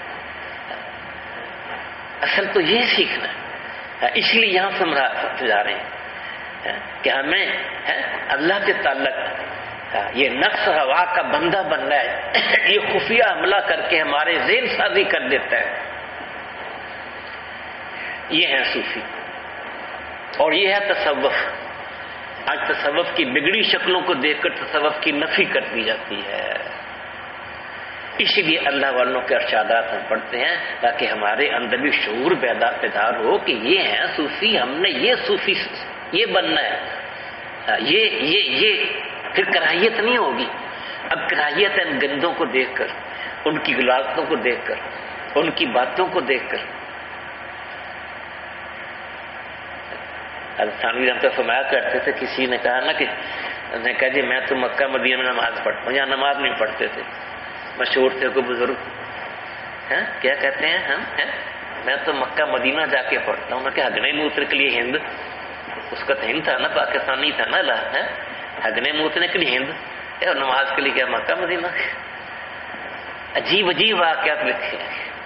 اصل تو یہ سیکھنا ہے، اس لیے یہاں سے ہم جا رہے ہیں کہ ہمیں اللہ کے تعلق یہ نفس ہوا کا بندہ بننا ہے، یہ خفیہ حملہ کر کے ہمارے ذہن سازی کر دیتا ہے۔ یہ ہے صوفی اور یہ ہے تصوف۔ آج تصوف کی بگڑی شکلوں کو دیکھ کر تصوف کی نفی کر دی جاتی ہے، اس لیے اللہ والوں کے ارشادات ہم پڑھتے ہیں تاکہ ہمارے اندر بھی شعور بیدار ہو کہ یہ ہے صوفی، ہم نے یہ صوفی یہ بننا ہے، یہ پھر کراہیت نہیں ہوگی۔ اب کراہیت ہے ان گندوں کو دیکھ کر، ان کی غلاظتوں کو دیکھ کر، ان کی باتوں کو دیکھ کر۔ تھانوی رحمۃ اللہ فرمایا کرتے تھے، کسی نے کہا نا کہ نے کہا جی میں تو مکہ مدینہ میں نماز پڑھتا ہوں، یہاں نماز نہیں پڑھتے تھے، مشہور تھے کوئی بزرگ، کیا کہتے ہیں ہم میں تو مکہ مدینہ جا کے پڑھتا ہوں۔ میں کہ ہگنے موتر کے لیے ہند، اس کا تو ہند تھا نا، پاکستانی تھا نا، ہگنے موتنے کے لیے ہند اور نماز کے لیے کیا مکہ مدینہ۔ عجیب واقعات لکھے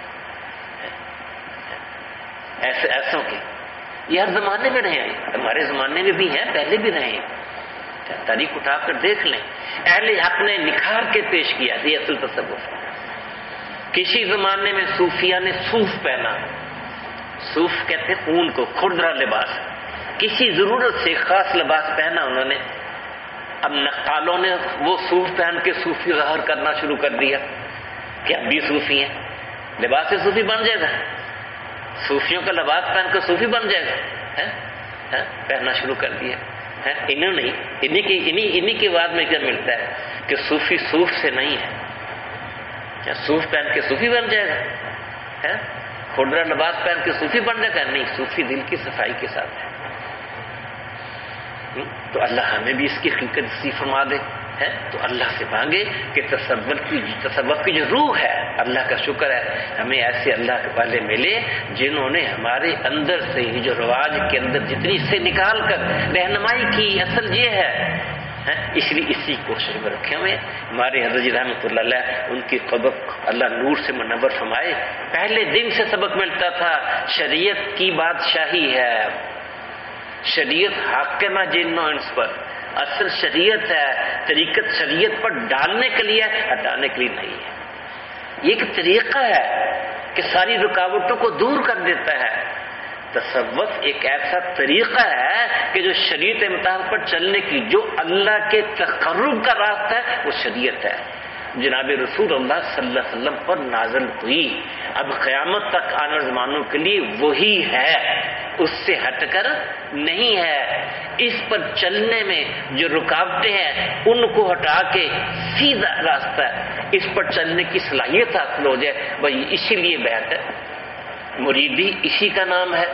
ایسوں کے، یہ ہر زمانے میں رہے ہیں، ہمارے زمانے میں بھی ہیں، پہلے بھی رہے ہیں، تاریخ اٹھا کر دیکھ لیں۔ اہل حق نے نکھار کے پیش کیا، یہ اصل تصوف۔ کسی زمانے میں صوفیہ نے صوف پہنا، صوف کہتے ہیں اون کو، کھردرا لباس، کسی ضرورت سے خاص لباس پہنا انہوں نے۔ اب نقالوں نے وہ صوف پہن کے صوفی ظاہر کرنا شروع کر دیا کہ اب بھی صوفی ہیں، لباس سے صوفی بن جائے گا، صوفیوں کا لباس پہن کر صوفی بن جائے گا، پہننا شروع کر دیا۔ انہوں نہیں، انہی کے بعد میں کیا ملتا ہے کہ صوفی صوف سے نہیں ہے، صوف پہن کے صوفی بن جائے گا، کھردرا لباس پہن کے صوفی بن جائے گا، نہیں، صوفی دل کی صفائی کے ساتھ ہے۔ تو اللہ ہمیں بھی اس کی حقیقت نصیب فرما دے، تو اللہ سے مانگے کہ تصوف کی جو روح ہے، اللہ کا شکر ہے ہمیں ایسے اللہ کے والے ملے جنہوں نے ہمارے اندر سے ہی جو رواج کے اندر جتنی سے نکال کر رہنمائی کی، اصل یہ ہے، اس لیے اسی کوشش میں رکھے ہوئے ہمارے حضرت جی رحمۃ اللہ علیہ، ان کی قبر اللہ نور سے منور فرمائے۔ پہلے دن سے سبق ملتا تھا شریعت کی بادشاہی ہے، شریعت حاکمہ جن و انس پر، اصل شریعت ہے، طریقت شریعت پر ڈالنے کے لیے، ہٹانے کے لیے نہیں ہے۔ یہ ایک طریقہ ہے کہ ساری رکاوٹوں کو دور کر دیتا ہے، تصوف ایک ایسا طریقہ ہے کہ جو شریعت امتحان پر چلنے کی، جو اللہ کے تقرب کا راستہ ہے وہ شریعت ہے، جناب رسول اللہ صلی اللہ علیہ وسلم پر نازل ہوئی، اب قیامت تک آنے والے زمانوں کے لیے وہی ہے، اس سے ہٹ کر نہیں ہے۔ اس پر چلنے میں جو رکاوٹیں ہیں ان کو ہٹا کے سیدھا راستہ اس پر چلنے کی صلاحیت حاصل ہو جائے، وہی اسی لیے بیعت ہے۔ مریدی اسی کا نام ہے،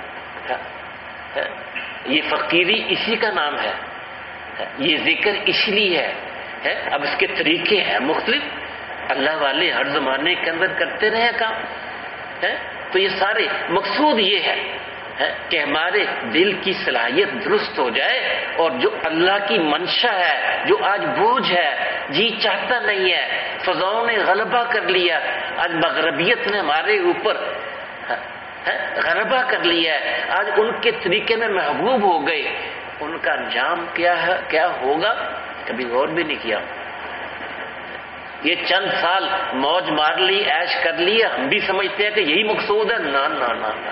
یہ فقیری اسی کا نام ہے، یہ ذکر اس لیے ہے۔ اب اس کے طریقے ہیں مختلف، اللہ والے ہر زمانے کے اندر کرتے رہے کام، تو یہ سارے مقصود یہ ہے کہ ہمارے دل کی صلاحیت درست ہو جائے، اور جو اللہ کی منشا ہے، جو آج بوجھ ہے، جی چاہتا نہیں ہے، فضاؤں نے غلبہ کر لیا، آج مغربیت نے ہمارے اوپر غلبہ کر لیا ہے، آج ان کے طریقے میں محبوب ہو گئے، ان کا انجام کیا ہے، کیا ہوگا، کبھی غور بھی نہیں کیا۔ یہ چند سال موج مار لی، عیش کر لی، ہم بھی سمجھتے ہیں کہ یہی مقصود ہے، نہ نہ نہ نہ،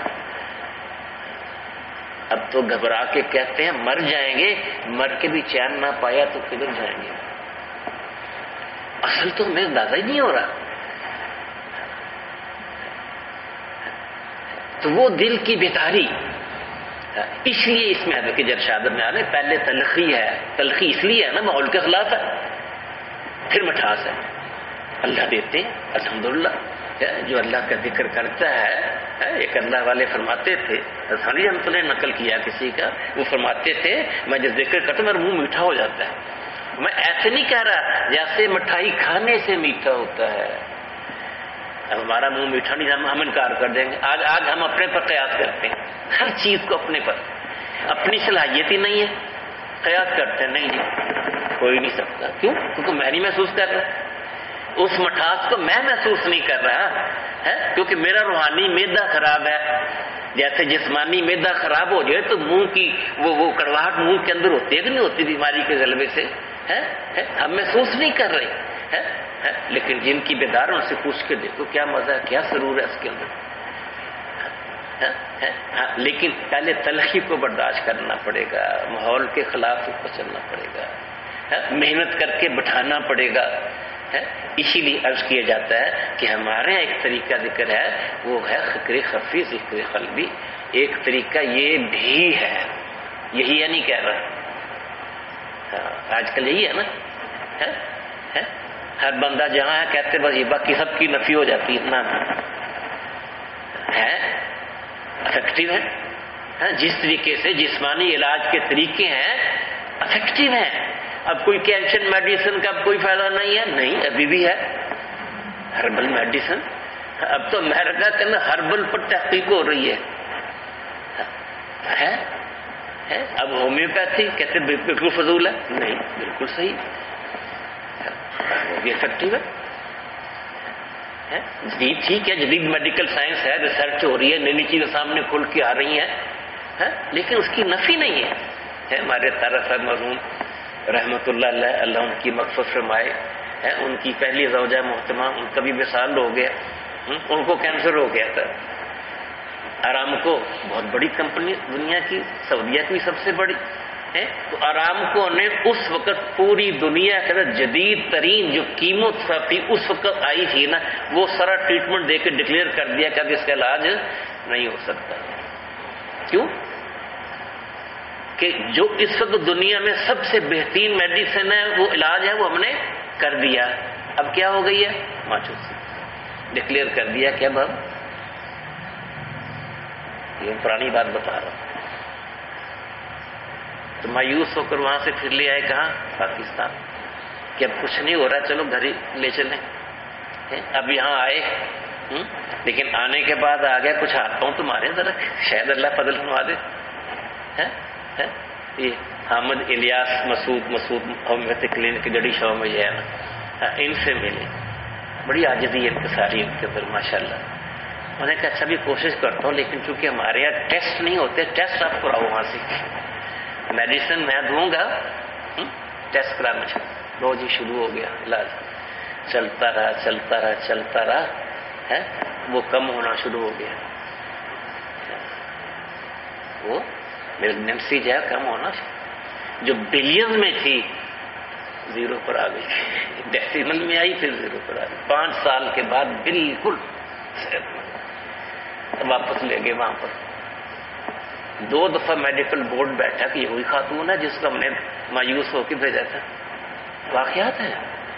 اب تو گھبرا کے کہتے ہیں مر جائیں گے، مر کے بھی چین نہ پایا تو کدھر جائیں گے؟ اصل تو ہمیں اندازہ ہی نہیں ہو رہا۔ تو وہ دل کی بیداری، اس لیے اس میں حضرت کے ارشاد میں آ رہے پہلے تلخی ہے، تلخی اس لیے ہے نا ماحول کے خلاف ہے، پھر مٹھاس ہے، اللہ دیتے ہیں الحمدللہ۔ جو اللہ کا ذکر کرتا ہے، ایک اللہ والے فرماتے تھے، ثانی ہم نے نقل کیا کسی کا، وہ فرماتے تھے میں جب ذکر کرتا ہوں میرا منہ میٹھا ہو جاتا ہے۔ میں ایسے نہیں کہہ رہا جیسے مٹھائی کھانے سے میٹھا ہوتا ہے، اب ہمارا منہ میٹھا نہیں، ہم انکار کر دیں گے۔ آج ہم اپنے پر قیاس کرتے ہیں، ہر چیز کو اپنے پر، اپنی صلاحیت ہی نہیں ہے، قیاس کرتے ہیں، نہیں جی کوئی نہیں سکتا، کیوں؟ کیونکہ میں نہیں محسوس کر رہا، اس مٹھاس کو میں محسوس نہیں کر رہا ہے، کیونکہ میرا روحانی معدہ خراب ہے۔ جیسے جسمانی معدہ خراب ہو جائے تو منہ کی وہ کڑواہٹ منہ کے اندر ہوتی ہے کہ نہیں ہوتی بیماری کے غلبے سے، ہم محسوس نہیں کر رہے، لیکن جن کی بیدار ان سے پوچھ کے دیکھو کیا مزہ ہے، کیا سرور ہے اس کے اندر۔ لیکن پہلے تلخی کو برداشت کرنا پڑے گا، ماحول کے خلاف اس پر چلنا پڑے گا، محنت کر کے بٹھانا پڑے گا۔ اسی لیے عرض کیا جاتا ہے کہ ہمارے ایک طریقہ ذکر ہے، وہ ہے فکر خفی ذکر قلبی، ایک طریقہ یہ بھی ہے، یہی ہے نہیں کہہ رہا، آج کل یہی ہے نا، ہر بندہ جہاں ہے کہتے بس یہ باقی سب کی نفی ہو جاتی ہے، اتنا ہے افیکٹو ہے، جس طریقے سے جسمانی علاج کے طریقے ہیں افیکٹو ہیں۔ اب کوئی کینسر میڈیسن کا کوئی فائدہ نہیں ہے، نہیں ابھی بھی ہے ہربل میڈیسن، اب تو امریکہ کے اندر ہربل پر تحقیق ہو رہی ہے، اب ہومیوپیتھی کہتے بالکل فضول ہے، نہیں بالکل صحیح، وہ بھی افیکٹو ہے، جی ٹھیک ہے، جدید میڈیکل سائنس ہے، ریسرچ ہو رہی ہے، نئی نئی چیزیں سامنے کھل کے آ رہی ہیں، لیکن اس کی نفی نہیں ہے۔ ہمارے طارق صاحب مرحوم رحمت اللہ علیہ، اللہ ان کی مغفرت فرمائے، ان کی پہلی زوجہ محترمہ، ان کا بھی وصال ہو گیا، ان کو کینسر ہو گیا تھا۔ آرامکو بہت بڑی کمپنی دنیا کی، سعودیہ کی سب سے بڑی ہے، تو آرامکو نے اس وقت پوری دنیا کے اندر جدید ترین جو کیموتھراپی اس وقت آئی تھی نا، وہ سارا ٹریٹمنٹ دے کے ڈکلیئر کر دیا کہ اب اس کا علاج نہیں ہو سکتا۔ کیوں؟ کہ جو اس وقت دنیا میں سب سے بہترین میڈیسن ہے، وہ علاج ہے، وہ ہم نے کر دیا، اب کیا ہو گئی ہے، ماچوسی ڈکلیئر کر دیا کہ اب یہ پرانی بات بتا رہا ہوں۔ تو مایوس ہو کر وہاں سے پھر لے آئے کہاں، پاکستان، کہ اب کچھ نہیں ہو رہا، چلو گھر ہی لے چلیں۔ اب یہاں آئے، لیکن آنے کے بعد آ گیا کچھ ہاتھ پاؤں تمہارے ذرا، شاید اللہ فضل فرما دے۔ یہ حامد الیاس مسعود ہومیوپیتھی کلینک کی گڑی شو میں یہ ہے نا، ان سے ملے، بڑی عاجزی انکساری ان کے اندر ماشاءاللہ۔ میں نے کہا اچھا بھی کوشش کرتا ہوں، لیکن چونکہ ہمارے یہاں ٹیسٹ نہیں ہوتے، ٹیسٹ آپ کراؤ وہاں سے، میڈیسن میں دوں گا، ٹیسٹ کرانا چاہیے۔ لو جی شروع ہو گیا علاج، چلتا رہا، وہ کم ہونا شروع ہو گیا، وہ میگنینسی جو ہے کم ہونا، جو بلین میں تھی زیرو پر آ گئی، ڈیسیمل میں آئی پھر زیرو پر آ گئی، 5 سال کے بعد بالکل واپس لے گئے وہاں پر۔ 2 دفعہ میڈیکل بورڈ بیٹھا کہ یہ وہی خاتون ہے جس کو ہم نے مایوس ہو کے بھیجا تھا۔ واقعات ہیں،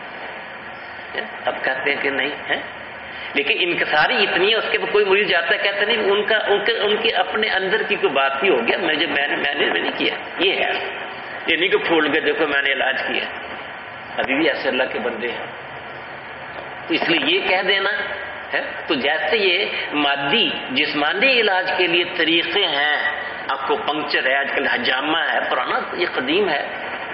اب کہتے ہیں کہ نہیں ہے، لیکن انکساری اتنی ہے، اس کے کوئی مریض جاتا ہے کہتے نہیں ان کے اپنے اندر کی کوئی بات ہی ہو گیا، میں نے نہیں کیا، یہ ہے، یہ نہیں کہ پھول کے دیکھو میں نے علاج کیا۔ ابھی بھی ایسے اللہ کے بندے ہیں، تو اس لیے یہ کہہ دینا ہے، تو جیسے یہ مادی جسمانی علاج کے لیے طریقے ہیں، اکو پنکچر ہے، آج کل حجامہ ہے، پرانا یہ قدیم ہے۔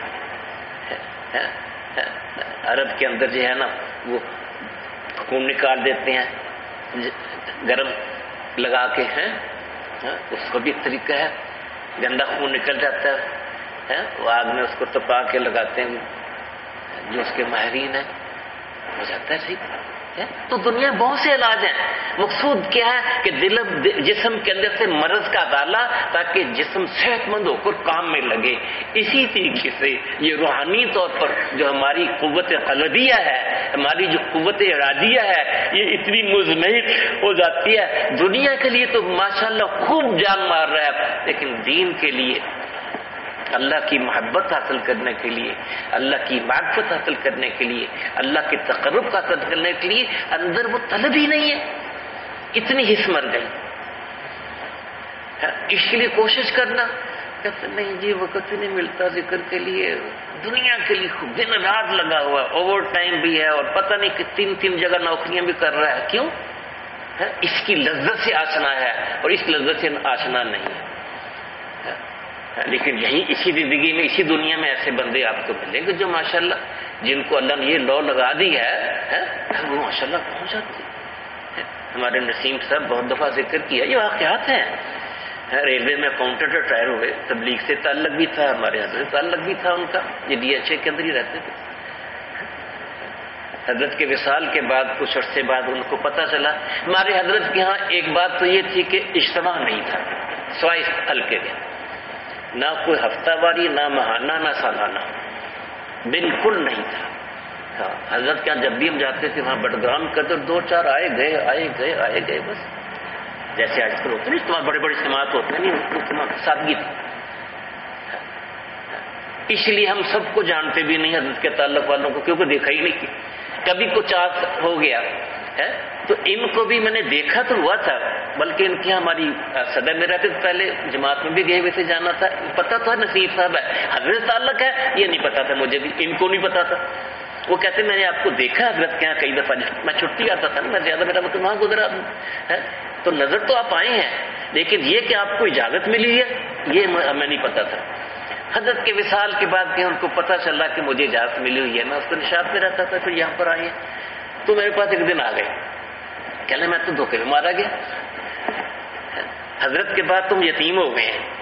عرب کے اندر جو ہے نا وہ خون نکال دیتے ہیں گرم لگا کے، ہیں اس کو بھی طریقہ ہے، گندا خون نکل جاتا ہے، وہ آگ میں اس کو تپا کے لگاتے ہیں، جو اس کے ماہرین ہیں ہو جاتا ہے ٹھیک ہے۔ تو دنیا بہت سے علاج ہیں، مقصود کیا ہے کہ جسم کے اندر سے مرض کا ازالہ تاکہ جسم صحت مند ہو کر کام میں لگے۔ اسی طریقے سے یہ روحانی طور پر جو ہماری قوت قلبیہ ہے، ہماری جو قوت ارادیہ ہے، یہ اتنی مزمحل ہو جاتی ہے۔ دنیا کے لیے تو ماشاءاللہ خوب جان مار رہا ہے، لیکن دین کے لیے، اللہ کی محبت حاصل کرنے کے لیے، اللہ کی معرفت حاصل کرنے کے لیے، اللہ کے تقرب کا حاصل کرنے کے لیے اندر وہ طلب ہی نہیں ہے، اتنی حس مر گئی۔ اس کے لیے کوشش کرنا، کہتے نہیں جی وقت ہی نہیں ملتا ذکر کے لیے، دنیا کے لیے خوب دن رات لگا ہوا، اوور ٹائم بھی ہے، اور پتہ نہیں کہ 3 جگہ نوکریاں بھی کر رہا ہے، کیوں؟ اس کی لذت سے آشنا ہے، اور اس لذت سے آشنا نہیں ہے۔ لیکن یہی اسی زندگی میں، اسی دنیا میں ایسے بندے آپ کو ملیں گے جو ماشاءاللہ جن کو اللہ نے یہ لو لگا دی ہے، وہ ماشاءاللہ پہنچ جاتے ہیں۔ ہمارے نسیم صاحب بہت دفعہ ذکر کیا، یہ واقعات ہیں۔ ریلوے میں اکاؤنٹنٹ ریٹائر ہوئے، تبلیغ سے تعلق بھی تھا، ہمارے حضرت تعلق بھی تھا ان کا، یہ DHA کے اندر ہی رہتے تھے۔ حضرت کے وصال کے بعد کچھ عرصے بعد ان کو پتہ چلا، ہمارے حضرت کے ہاں ایک بات تو یہ تھی کہ اجتماع نہیں تھا سوائے حلقے کے، نہ کوئی ہفتہ واری، نہ ماہانہ، نہ سالانہ، بالکل نہیں تھا۔ حضرت کے جب بھی ہم جاتے تھے وہاں بٹگرام کے اندر 2-4 آئے گئے بس، جیسے آج کل ہوتے ہیں اجتماع، بڑے بڑے اجتماعات ہوتے ہیں، نہیں اجتماع سادگی تھی۔ اس لیے ہم سب کو جانتے بھی نہیں حضرت کے تعلق والوں کو، کیونکہ دیکھا ہی نہیں، کبھی کچھ ہو گیا ہے تو ان کو بھی میں نے دیکھا تو ہوا تھا، بلکہ ان کی ہماری صدر میں رہتے پہلے جماعت میں بھی گئے ہوئے تھے، جانا تھا، پتا تھا نصیب صاحب ہے، حضرت تعلق ہے یہ نہیں پتا تھا مجھے بھی، ان کو نہیں پتا تھا۔ وہ کہتے میں نے آپ کو دیکھا حضرت کے یہاں کئی دفعہ، میں چھٹی آتا تھا نا، میں زیادہ میرا مطلب وہاں گزرا ہے، تو نظر تو آپ آئے ہیں، لیکن یہ کہ آپ کو اجازت ملی ہے یہ ہمیں نہیں پتا تھا۔ حضرت کے وصال کے بعد کہ ان کو پتہ چلا کہ مجھے اجازت ملی ہوئی ہے، میں اس کو نشاط میں رہتا تھا، پھر یہاں پر آئے تو میرے پاس ایک دن آ گئے، کہنے میں تو دھوکے میں مارا گیا، حضرت کے بعد تم یتیم ہو گئے ہیں،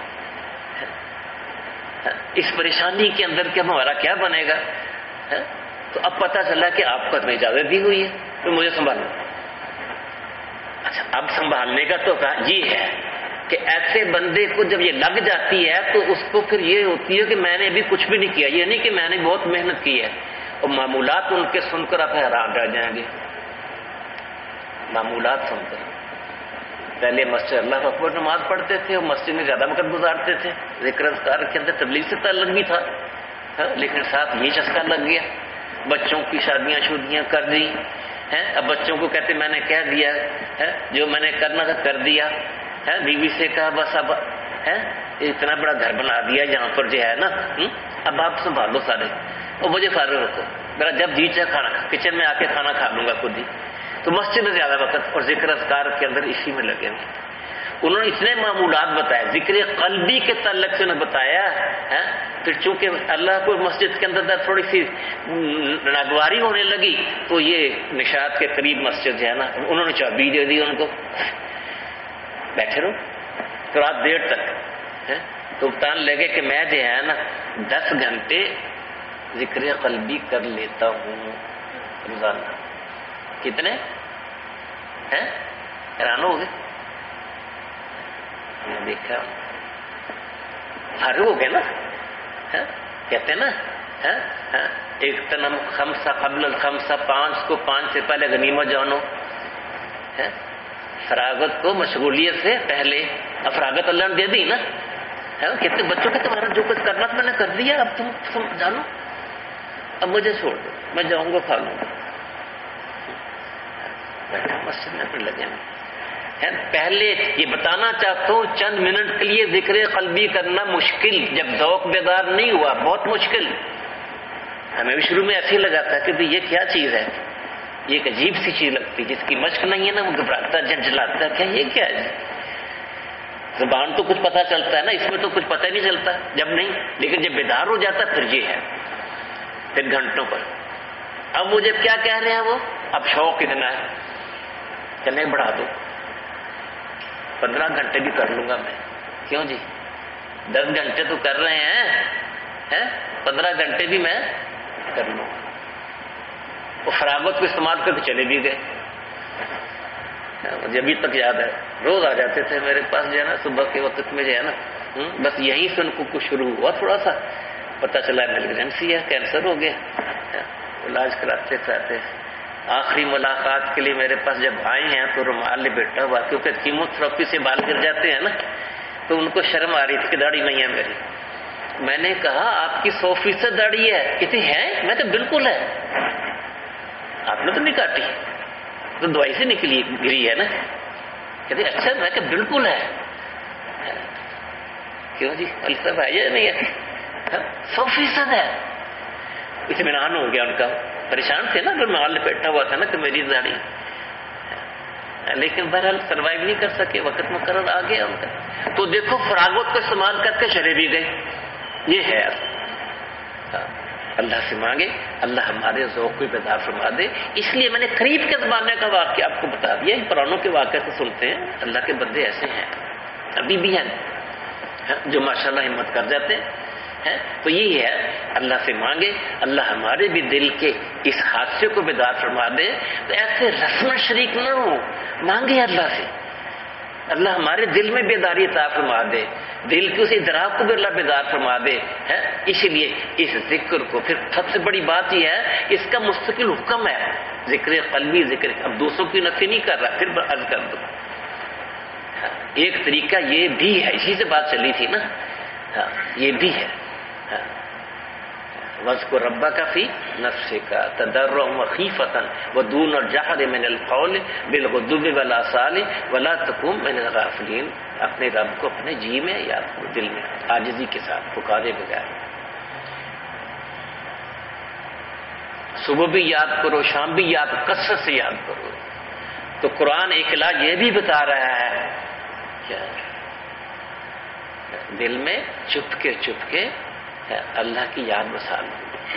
اس پریشانی کے اندر کہ ہمارا کیا بنے گا، تو اب پتہ چلا کہ آپ کو تمہیں اجازت دی ہوئی ہے تو مجھے سنبھالنا۔ اچھا اب سنبھالنے کا تو یہ ہے کہ ایسے بندے کو جب یہ لگ جاتی ہے تو اس کو پھر یہ ہوتی ہے کہ میں نے ابھی کچھ بھی نہیں کیا، یہ نہیں کہ میں نے بہت محنت کی ہے، اور معمولات ان کے سن کر آپ حیران رہ جائیں گے، معمولات سن کر۔ پہلے مسجد اللہ اکبر نماز پڑھتے تھے اور مسجد میں زیادہ وقت گزارتے تھے، ذکر اذکار کے اندر تبلیغ سے تعلق بھی تھا، لیکن ساتھ یہ چسکا لگ گیا، بچوں کی شادیاں کر دی ہیں، اب بچوں کو کہتے میں نے کہہ دیا ہے، جو میں نے کرنا تھا کر دیا ہے، بیوی سے کہا بس اب ہے اتنا بڑا گھر بنا دیا یہاں پر جو ہے نا، اب آپ سنبھالو سارے اور مجھے فارغ رکھو، میرا جب جی چاہے کھانا کچن میں آ کے کھانا کھا لوں گا خود ہی۔ تو مسجد میں زیادہ وقت اور ذکر اذکار کے اندر اسی میں لگے ہوئے۔ انہوں نے اتنے معمولات بتائے، ذکر قلبی کے تعلق سے انہیں بتایا ہے، پھر چونکہ اللہ کو مسجد کے اندر تھوڑی سی ناگواری ہونے لگی تو یہ نشاط کے قریب مسجد ہے نا، انہوں نے چابی دے دی ان کو، بیٹھے رہو تو رات دیر تک، تو بتان لگے کہ میں جو ہے نا 10 گھنٹے ذکر قلبی کر لیتا ہوں روزانہ۔ کتنے ہیں؟ حیران ہو گئے، ہم نے دیکھا فارغ ہو گئے نا. کہتے ہیں نا ایک تنم خمسہ قبل الخمسہ، 5 کو 5 سے پہلے غنیمت جانو. فراغت کو مشغولیت سے پہلے. اب فراغت اللہ نے دے دی نا. کہتے بچوں کہ تمہارا جو کچھ کرنا تھا میں نے کر دیا، اب تم جانو، اب مجھے چھوڑ دو، میں جاؤں گا کھا لوں گا. بیٹھا مسجد میں پھر لگے. پہلے یہ بتانا چاہتا ہوں چند منٹ کے لیے ذکر قلبی کرنا مشکل، جب ذوق بیدار نہیں ہوا بہت مشکل. ہمیں بھی شروع میں ایسے ہی لگا تھا کہ یہ کیا چیز ہے، یہ ایک عجیب سی چیز لگتی، جس کی مشق نہیں ہے نا وہ گھبراتا جھنجھلاتا ہے، کیا یہ کیا ہے. زبان تو کچھ پتہ چلتا ہے نا، اس میں تو کچھ پتہ نہیں چلتا جب نہیں، لیکن جب بیدار ہو جاتا پھر یہ ہے، پھر گھنٹوں پر. اب مجھے کیا کہہ رہے ہیں وہ، اب شوق اتنا ہے چلے بڑھا دو، 15 گھنٹے بھی کر لوں گا میں. کیوں جی 10 گھنٹے تو کر رہے ہیں، 15 گھنٹے بھی میں کر لوں. وہ فراغت کو استعمال کر کے چلے بھی گئے. مجھے ابھی تک یاد ہے، روز آ جاتے تھے میرے پاس جو ہے نا صبح کے وقت میں جو ہے نا، بس یہیں سے ان کو کچھ شروع ہوا، تھوڑا سا پتہ چلا میلیگنسی ہے، کینسر ہو گیا، علاج کراتے کراتے آخری ملاقات کے لیے میرے پاس جب آئے ہیں تو رومال لپیٹا ہوا، کیونکہ کیمو تھراپی سے بال گر جاتے ہیں نا، تو ان کو شرم آ رہی تھی کہ داڑھی نہیں ہے میری. میں نے کہا آپ کی 100% داڑھی ہے. کہتے ہیں میں تو بالکل ہے. آپ نے تو نہیں کاٹی، تو دوائی سے نکلی گری ہے نا. کہتے اچھا، میں کہ بالکل ہے. کیوں جی صاحب ہے یا نہیں ہے؟ 100% ہے. اطمینان ہو گیا ان کا. پریشان تھے نا، رومال لپیٹا ہوا تھا نا کہ میری داڑھی، لیکن بہرحال سروائیو نہیں کر سکے، وقت مقرر آ گیا ان کا. تو دیکھو فراغت کو استعمال کر کے چلے بھی گئے. یہ ہے اللہ سے مانگے، اللہ ہمارے ذوق کو بیدار فرما دے. اس لیے میں نے قریب کے زمانے کا واقعہ آپ کو بتا دیا. پرانوں کے واقعے سے سنتے ہیں، اللہ کے بندے ایسے ہیں ابھی بھی ہیں جو ماشاءاللہ ہمت کر جاتے ہیں. تو یہی ہے، اللہ سے مانگے اللہ ہمارے بھی دل کے اس حادثے کو بیدار فرما دے. تو ایسے رسم شریک نہ ہو، مانگے اللہ سے، اللہ ہمارے دل میں بیداری عطا فرما دے، دل کے اس ادراک کو بھی اللہ بیدار فرما دے. اس لیے اس ذکر کو، پھر سب سے بڑی بات یہ ہے اس کا مستقل حکم ہے، ذکر قلبی، ذکر. اب دوسروں کی نفی نہیں کر رہا، پھر عرض کر دو. ایک طریقہ یہ بھی ہے، اسی سے بات چلی تھی نا، یہ بھی ہے. وَاذْكُرْ رَبَّكَ فِي نَفْسِكَ تَضَرُّعًا وَخِيفَةً وَدُونَ الْجَهْرِ مِنَ الْقَوْلِ بِالْغُدُوِّ وَالْآصَالِ وَلَا تَكُن مِنَ الْغَافِلِينَ. اپنے رب کو اپنے جی میں یاد کرو، دل میں عاجزی کے ساتھ، پکارے بغیر. صبح بھی یاد کرو، شام بھی یاد، کثرت سے یاد کرو. تو قرآن ایک علاج یہ بھی بتا رہا ہے کیا، دل میں چپ کے اللہ کی یاد بسا لو.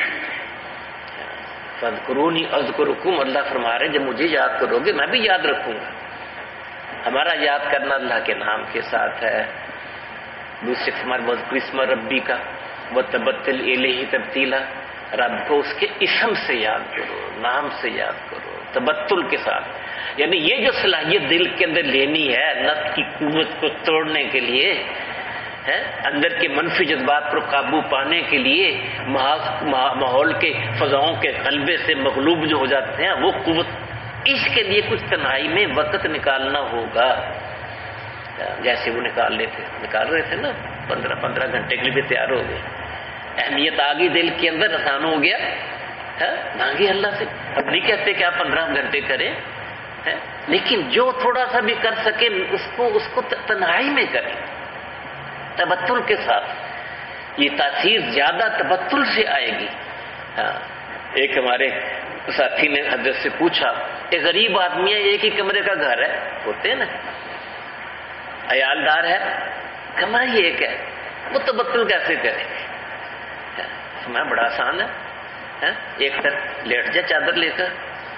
فاذکرونی اذکرکم، اللہ فرما رہے جب مجھے یاد کرو گے میں بھی یاد رکھوں گا. ہمارا یاد کرنا اللہ کے نام کے ساتھ ہے. دوسرے ہمارے وذکر اسم ربی کا وتبتل الیہ تبتیلا، رب کو اس کے اسم سے یاد کرو، نام سے یاد کرو، تبتل کے ساتھ. یعنی یہ جو صلاحیت دل کے اندر لینی ہے نفس کی قوت کو توڑنے کے لیے، اندر کے منفی جذبات پر قابو پانے کے لیے، ماحول کے فضاؤں کے غلبے سے مغلوب جو ہو جاتے ہیں وہ قوت، اس کے لیے کچھ تنہائی میں وقت نکالنا ہوگا. جیسے وہ نکال رہے تھے نا، 15 گھنٹے کے لیے بھی تیار ہو گئے. اہمیت آ گئی دل کے اندر، آسان ہو گیا. مانگے اللہ سے. اب نہیں کہتے کہ آپ 15 گھنٹے کریں، لیکن جو تھوڑا سا بھی کر سکے اس کو تنہائی میں کریں، تبتل کے ساتھ. یہ تاثیر زیادہ تبتل سے آئے گی. ایک ہمارے ساتھی نے حضرت سے پوچھا، ایک غریب آدمی ہے، ایک ہی کمرے کا گھر ہے، ہوتے ہیں نا، عیالدار ہے، کمرہ ہی ایک ہے، وہ تبتل کیسے کرے؟ میں بڑا آسان ہے، ایک طرف لیٹ جائے چادر لے کر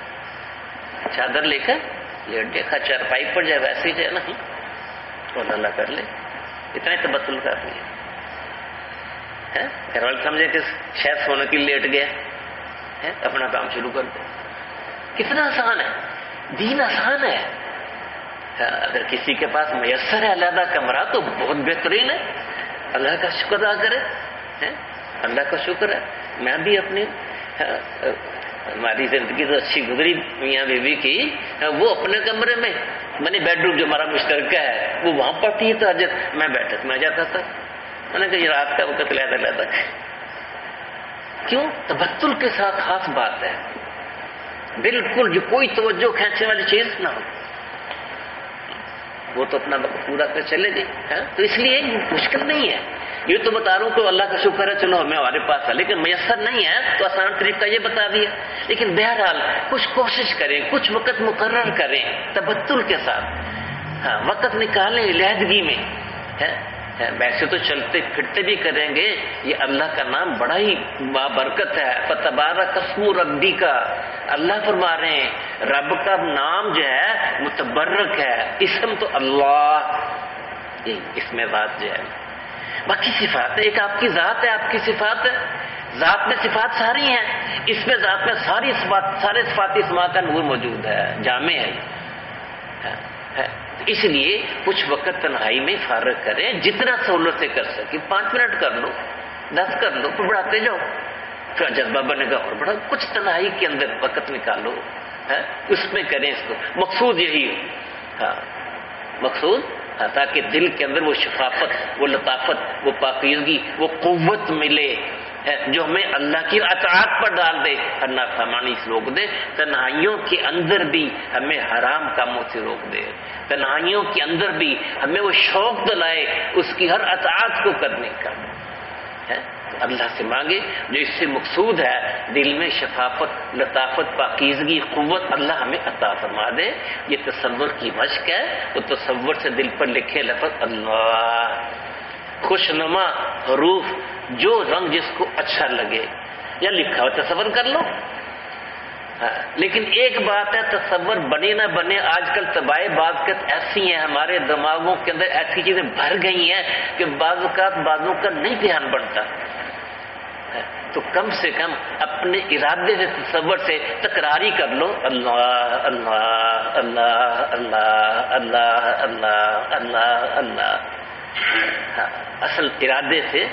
لیٹ جائے، چارپائی پر جائے، ویسے ہی جائے نا، اور اللہ کر لے. اتنا ہی تبتل کر لیا. گھر والے سمجھے کہ شاید سونے کی لیٹ گیا، اپنا کام شروع کر دے. کتنا آسان ہے، دین آسان ہے. اگر کسی کے پاس میسر ہے علیحدہ کمرہ تو بہت بہترین ہے. اللہ کا شکر ادا کرے. اللہ کا شکر ہے. میں بھی اپنی ہماری زندگی تو اچھی گزری میاں بیوی کی. وہ اپنے کمرے میں میں نے بیڈ روم جو ہمارا مشترکہ ہے وہ وہاں پڑھتی ہے تہجد، میں بیٹھک میں جاتا تھا. میں نے کہا یہ رات کا وقت لیتا کیوں؟ تبتل کے ساتھ خاص بات ہے، بالکل جو کوئی توجہ کھینچنے والی چیز نہ ہو. وہ تو اپنا وقت پورا کر چلے گی. تو اس لیے مشکل نہیں ہے. یہ تو بتا رہا ہوں کہ اللہ کا شکر ہے چلو ہمیں ہمارے پاس ہے، لیکن میسر نہیں ہے تو آسان طریقہ یہ بتا دیا. لیکن بہرحال کچھ کوشش کریں، کچھ وقت مقرر کریں تبتل کے ساتھ. وقت نکالیں علیحدگی میں. ویسے تو چلتے پھرتے بھی کریں گے. یہ اللہ کا نام بڑا ہی بابرکت ہے. فتبارک اسم ربی کا، اللہ فرما رہے ہیں رب کا نام جو ہے متبرک ہے. اسم تو اللہ، اس میں ذات جو ہے. باقی صفات ہے، ایک آپ کی ذات ہے، آپ کی صفات ہے. ذات میں صفات ساری ہیں، اس میں ذات میں ساری صفات، سارے صفاتی اسما کا نور موجود ہے، جامع ہے. اس لیے کچھ وقت تنہائی میں فارغ کریں جتنا سہولت سے کر سکیں. 5 منٹ کر لو، 10 کر لو، پھر بڑھاتے جاؤ. پھر جذبہ بنے گا اور بڑھا. کچھ تنہائی کے اندر وقت نکالو، اس میں کریں اس کو. مقصود یہی ہو، مقصود تاکہ دل کے اندر وہ شفافت، وہ لطافت، وہ پاکیزگی، وہ قوت ملے جو ہمیں اللہ کی اطاعت پر ڈال دے، نافرمانی سے روک دے. تنہائیوں کے اندر بھی ہمیں حرام کاموں سے روک دے. تنہائیوں کے اندر بھی ہمیں وہ شوق دلائے اس کی ہر اطاعت کو کرنے کا. اللہ سے مانگے جو اس سے مقصود ہے، دل میں شفافت، لطافت، پاکیزگی، قوت اللہ ہمیں عطا فرما دے. یہ تصور کی مشق ہے. تو تصور سے دل پر لکھے لفظ اللہ، خوشنما حروف، جو رنگ جس کو اچھا لگے یا لکھا ہو تصور کر لو. لیکن ایک بات ہے، تصور بنے نہ بنے، آج کل طبائع بعض ایسی ہیں ہمارے دماغوں کے اندر، ایسی چیزیں بھر گئی ہیں کہ بعض اوقات بعضوں کا نہیں دھیان بنتا. تو کم سے کم اپنے ارادے سے، تصور سے تکراری کر لو. اللہ اللہ اللہ اللہ اللہ اللہ اللہ اللہ. اصل ارادے سے،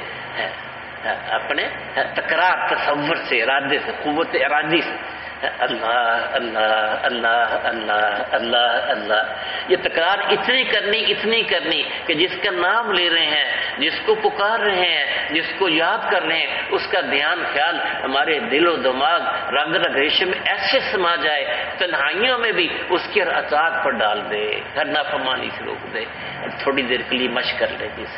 اپنے تکرار تصور سے، ارادے سے، قوت ارادی سے اللہ اللہ اللہ اللہ اللہ اللہ. یہ تکرار اتنی کرنی کہ جس کا نام لے رہے ہیں، جس کو پکار رہے ہیں، جس کو یاد کر رہے ہیں، اس کا دھیان خیال ہمارے دل و دماغ، رگ رگ ریشے میں ایسے سما جائے، تنہائیوں میں بھی اس کی ہر اطاعت پر ڈال دے، ہر نافرمانی سے روک دے. تھوڑی دیر کے لیے مشق کر لے گی.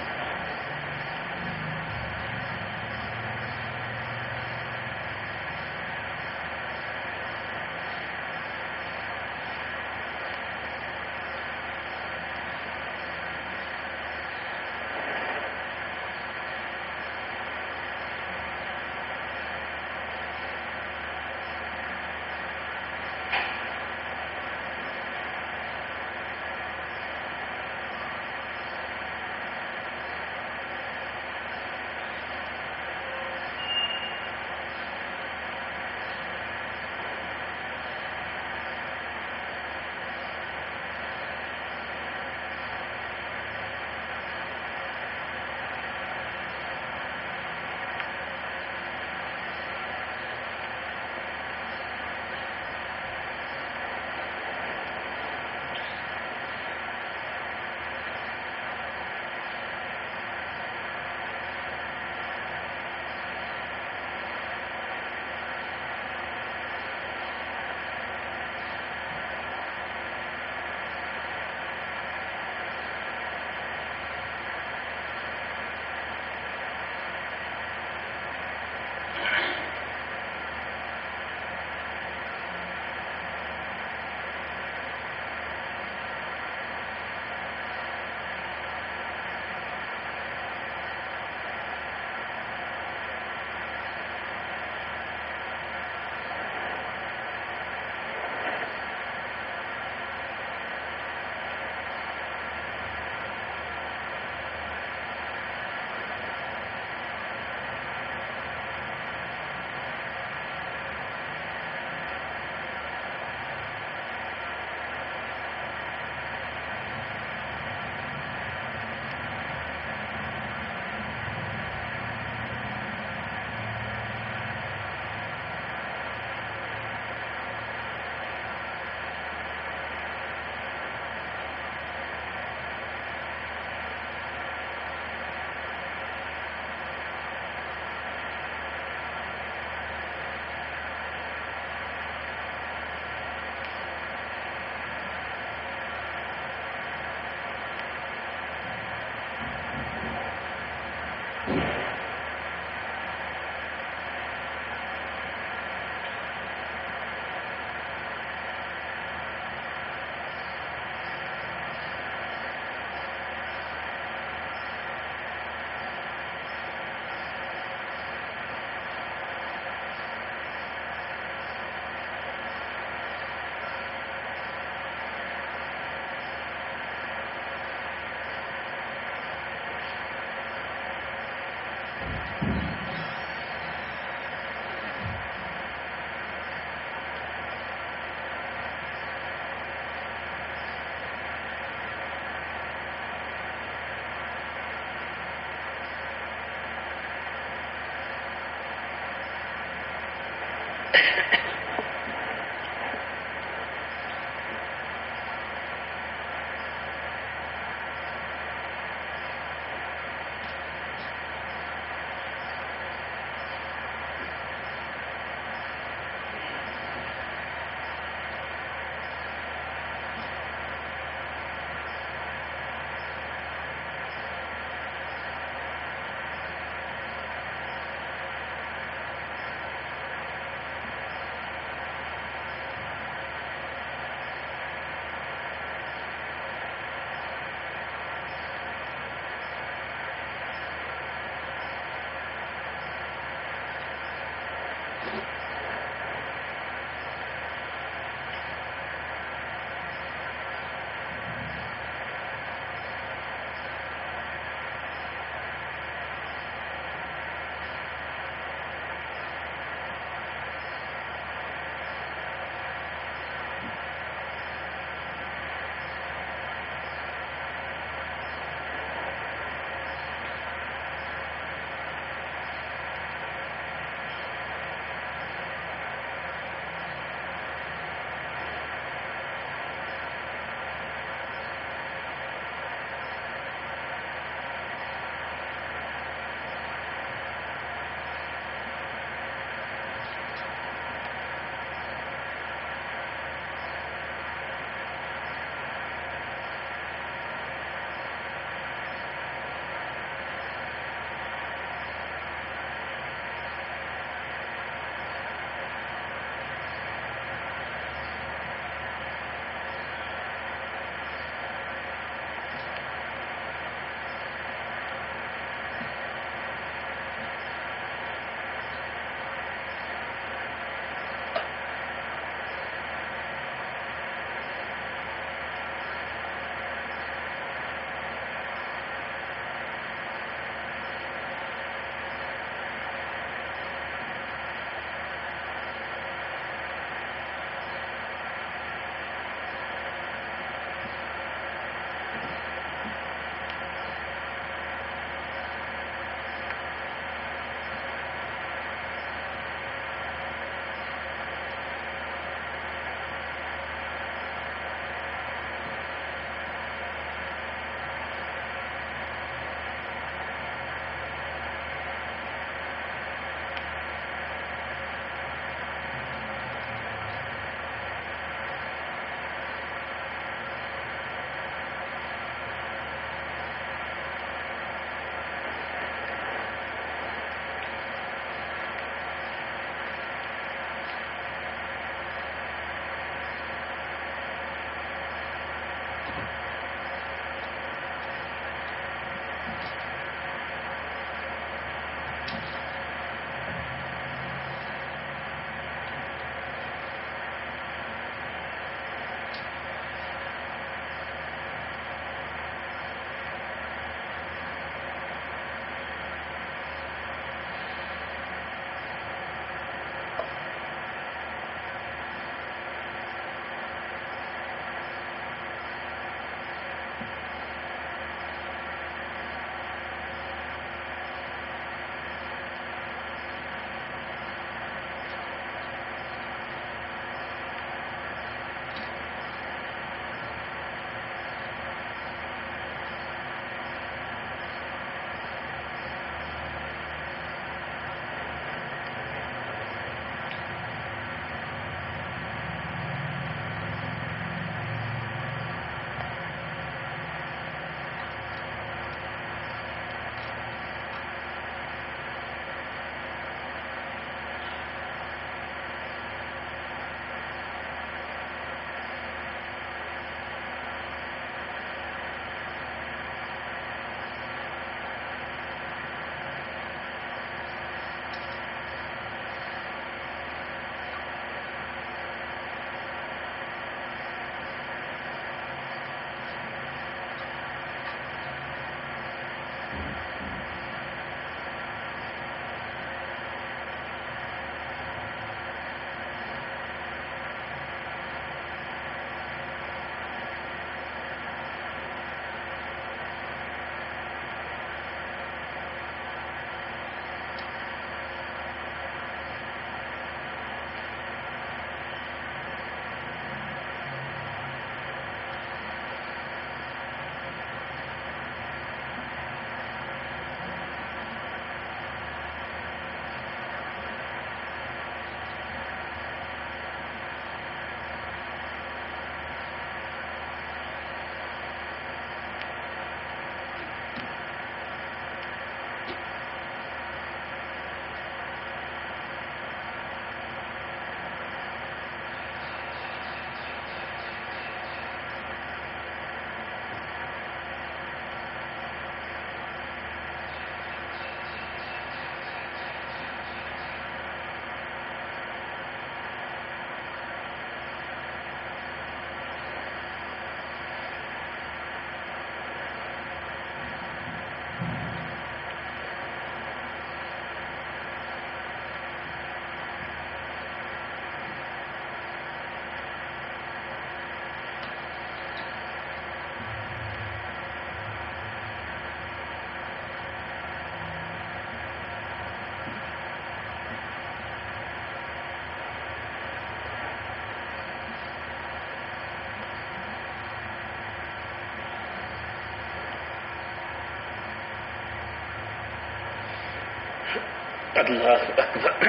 اللہ اکبر۔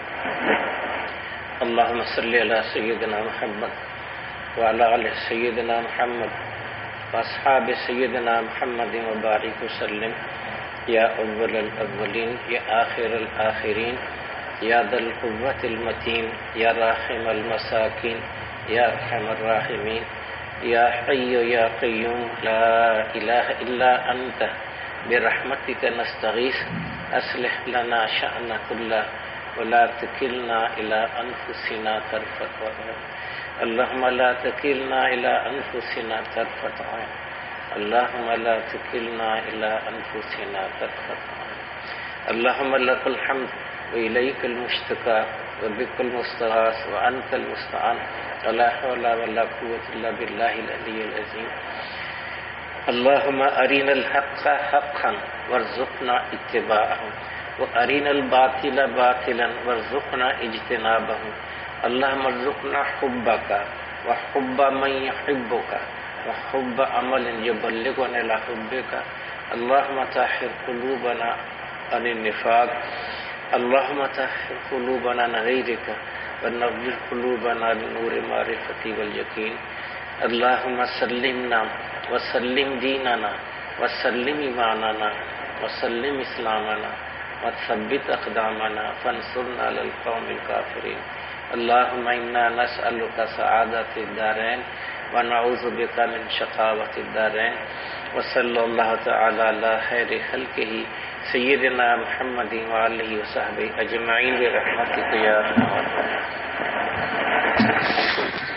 اللهم صل على سيدنا محمد وعلى آل سيدنا محمد واصحاب سيدنا محمد وبارك وسلم يا اول الاولين يا آخر الاخرين يا ذا القوة المتين يا راحم المساكين يا ارحم الراحمين يا حي يا قيوم لا اله الا انت برحمتك نستغيث اصلح لنا شأن كله ولا تكلنا إلى أنفسنا طرفة عين اللهم لا تكلنا إلى أنفسنا طرفة عين اللهم لا تكلنا إلى أنفسنا طرفة عين اللهم لك الحمد وإليك المشتكى وبك المستغاث وأنت المستعان ولا حول ولا قوة إلا بالله العلي العظيم اللهم أرنا الحق حقا وارزقنا اتباعه وأرنا الباطل باطلا وارزقنا اجتنابه اللهم ارزقنا حبك وحب من يحبك وحب عمل يبلغنا إلى حبك اللهم طهر قلوبنا عن النفاق اللهم طهر قلوبنا عن غيرك ونور قلوبنا بنور معرفة واليقين اللهم سلمنا وسلم ديننا وسلم إيماننا وسلم إسلامنا وثبت أقدامنا فانصرنا على القوم الكافرين اللهم إنا نسألك سعادة الدارين ونعوذ بك من شقاوة الدارين وصلى الله تعالى على خير خلقه سيدنا محمد وآله وصحبه أجمعين برحمتك يا أرحم الراحمين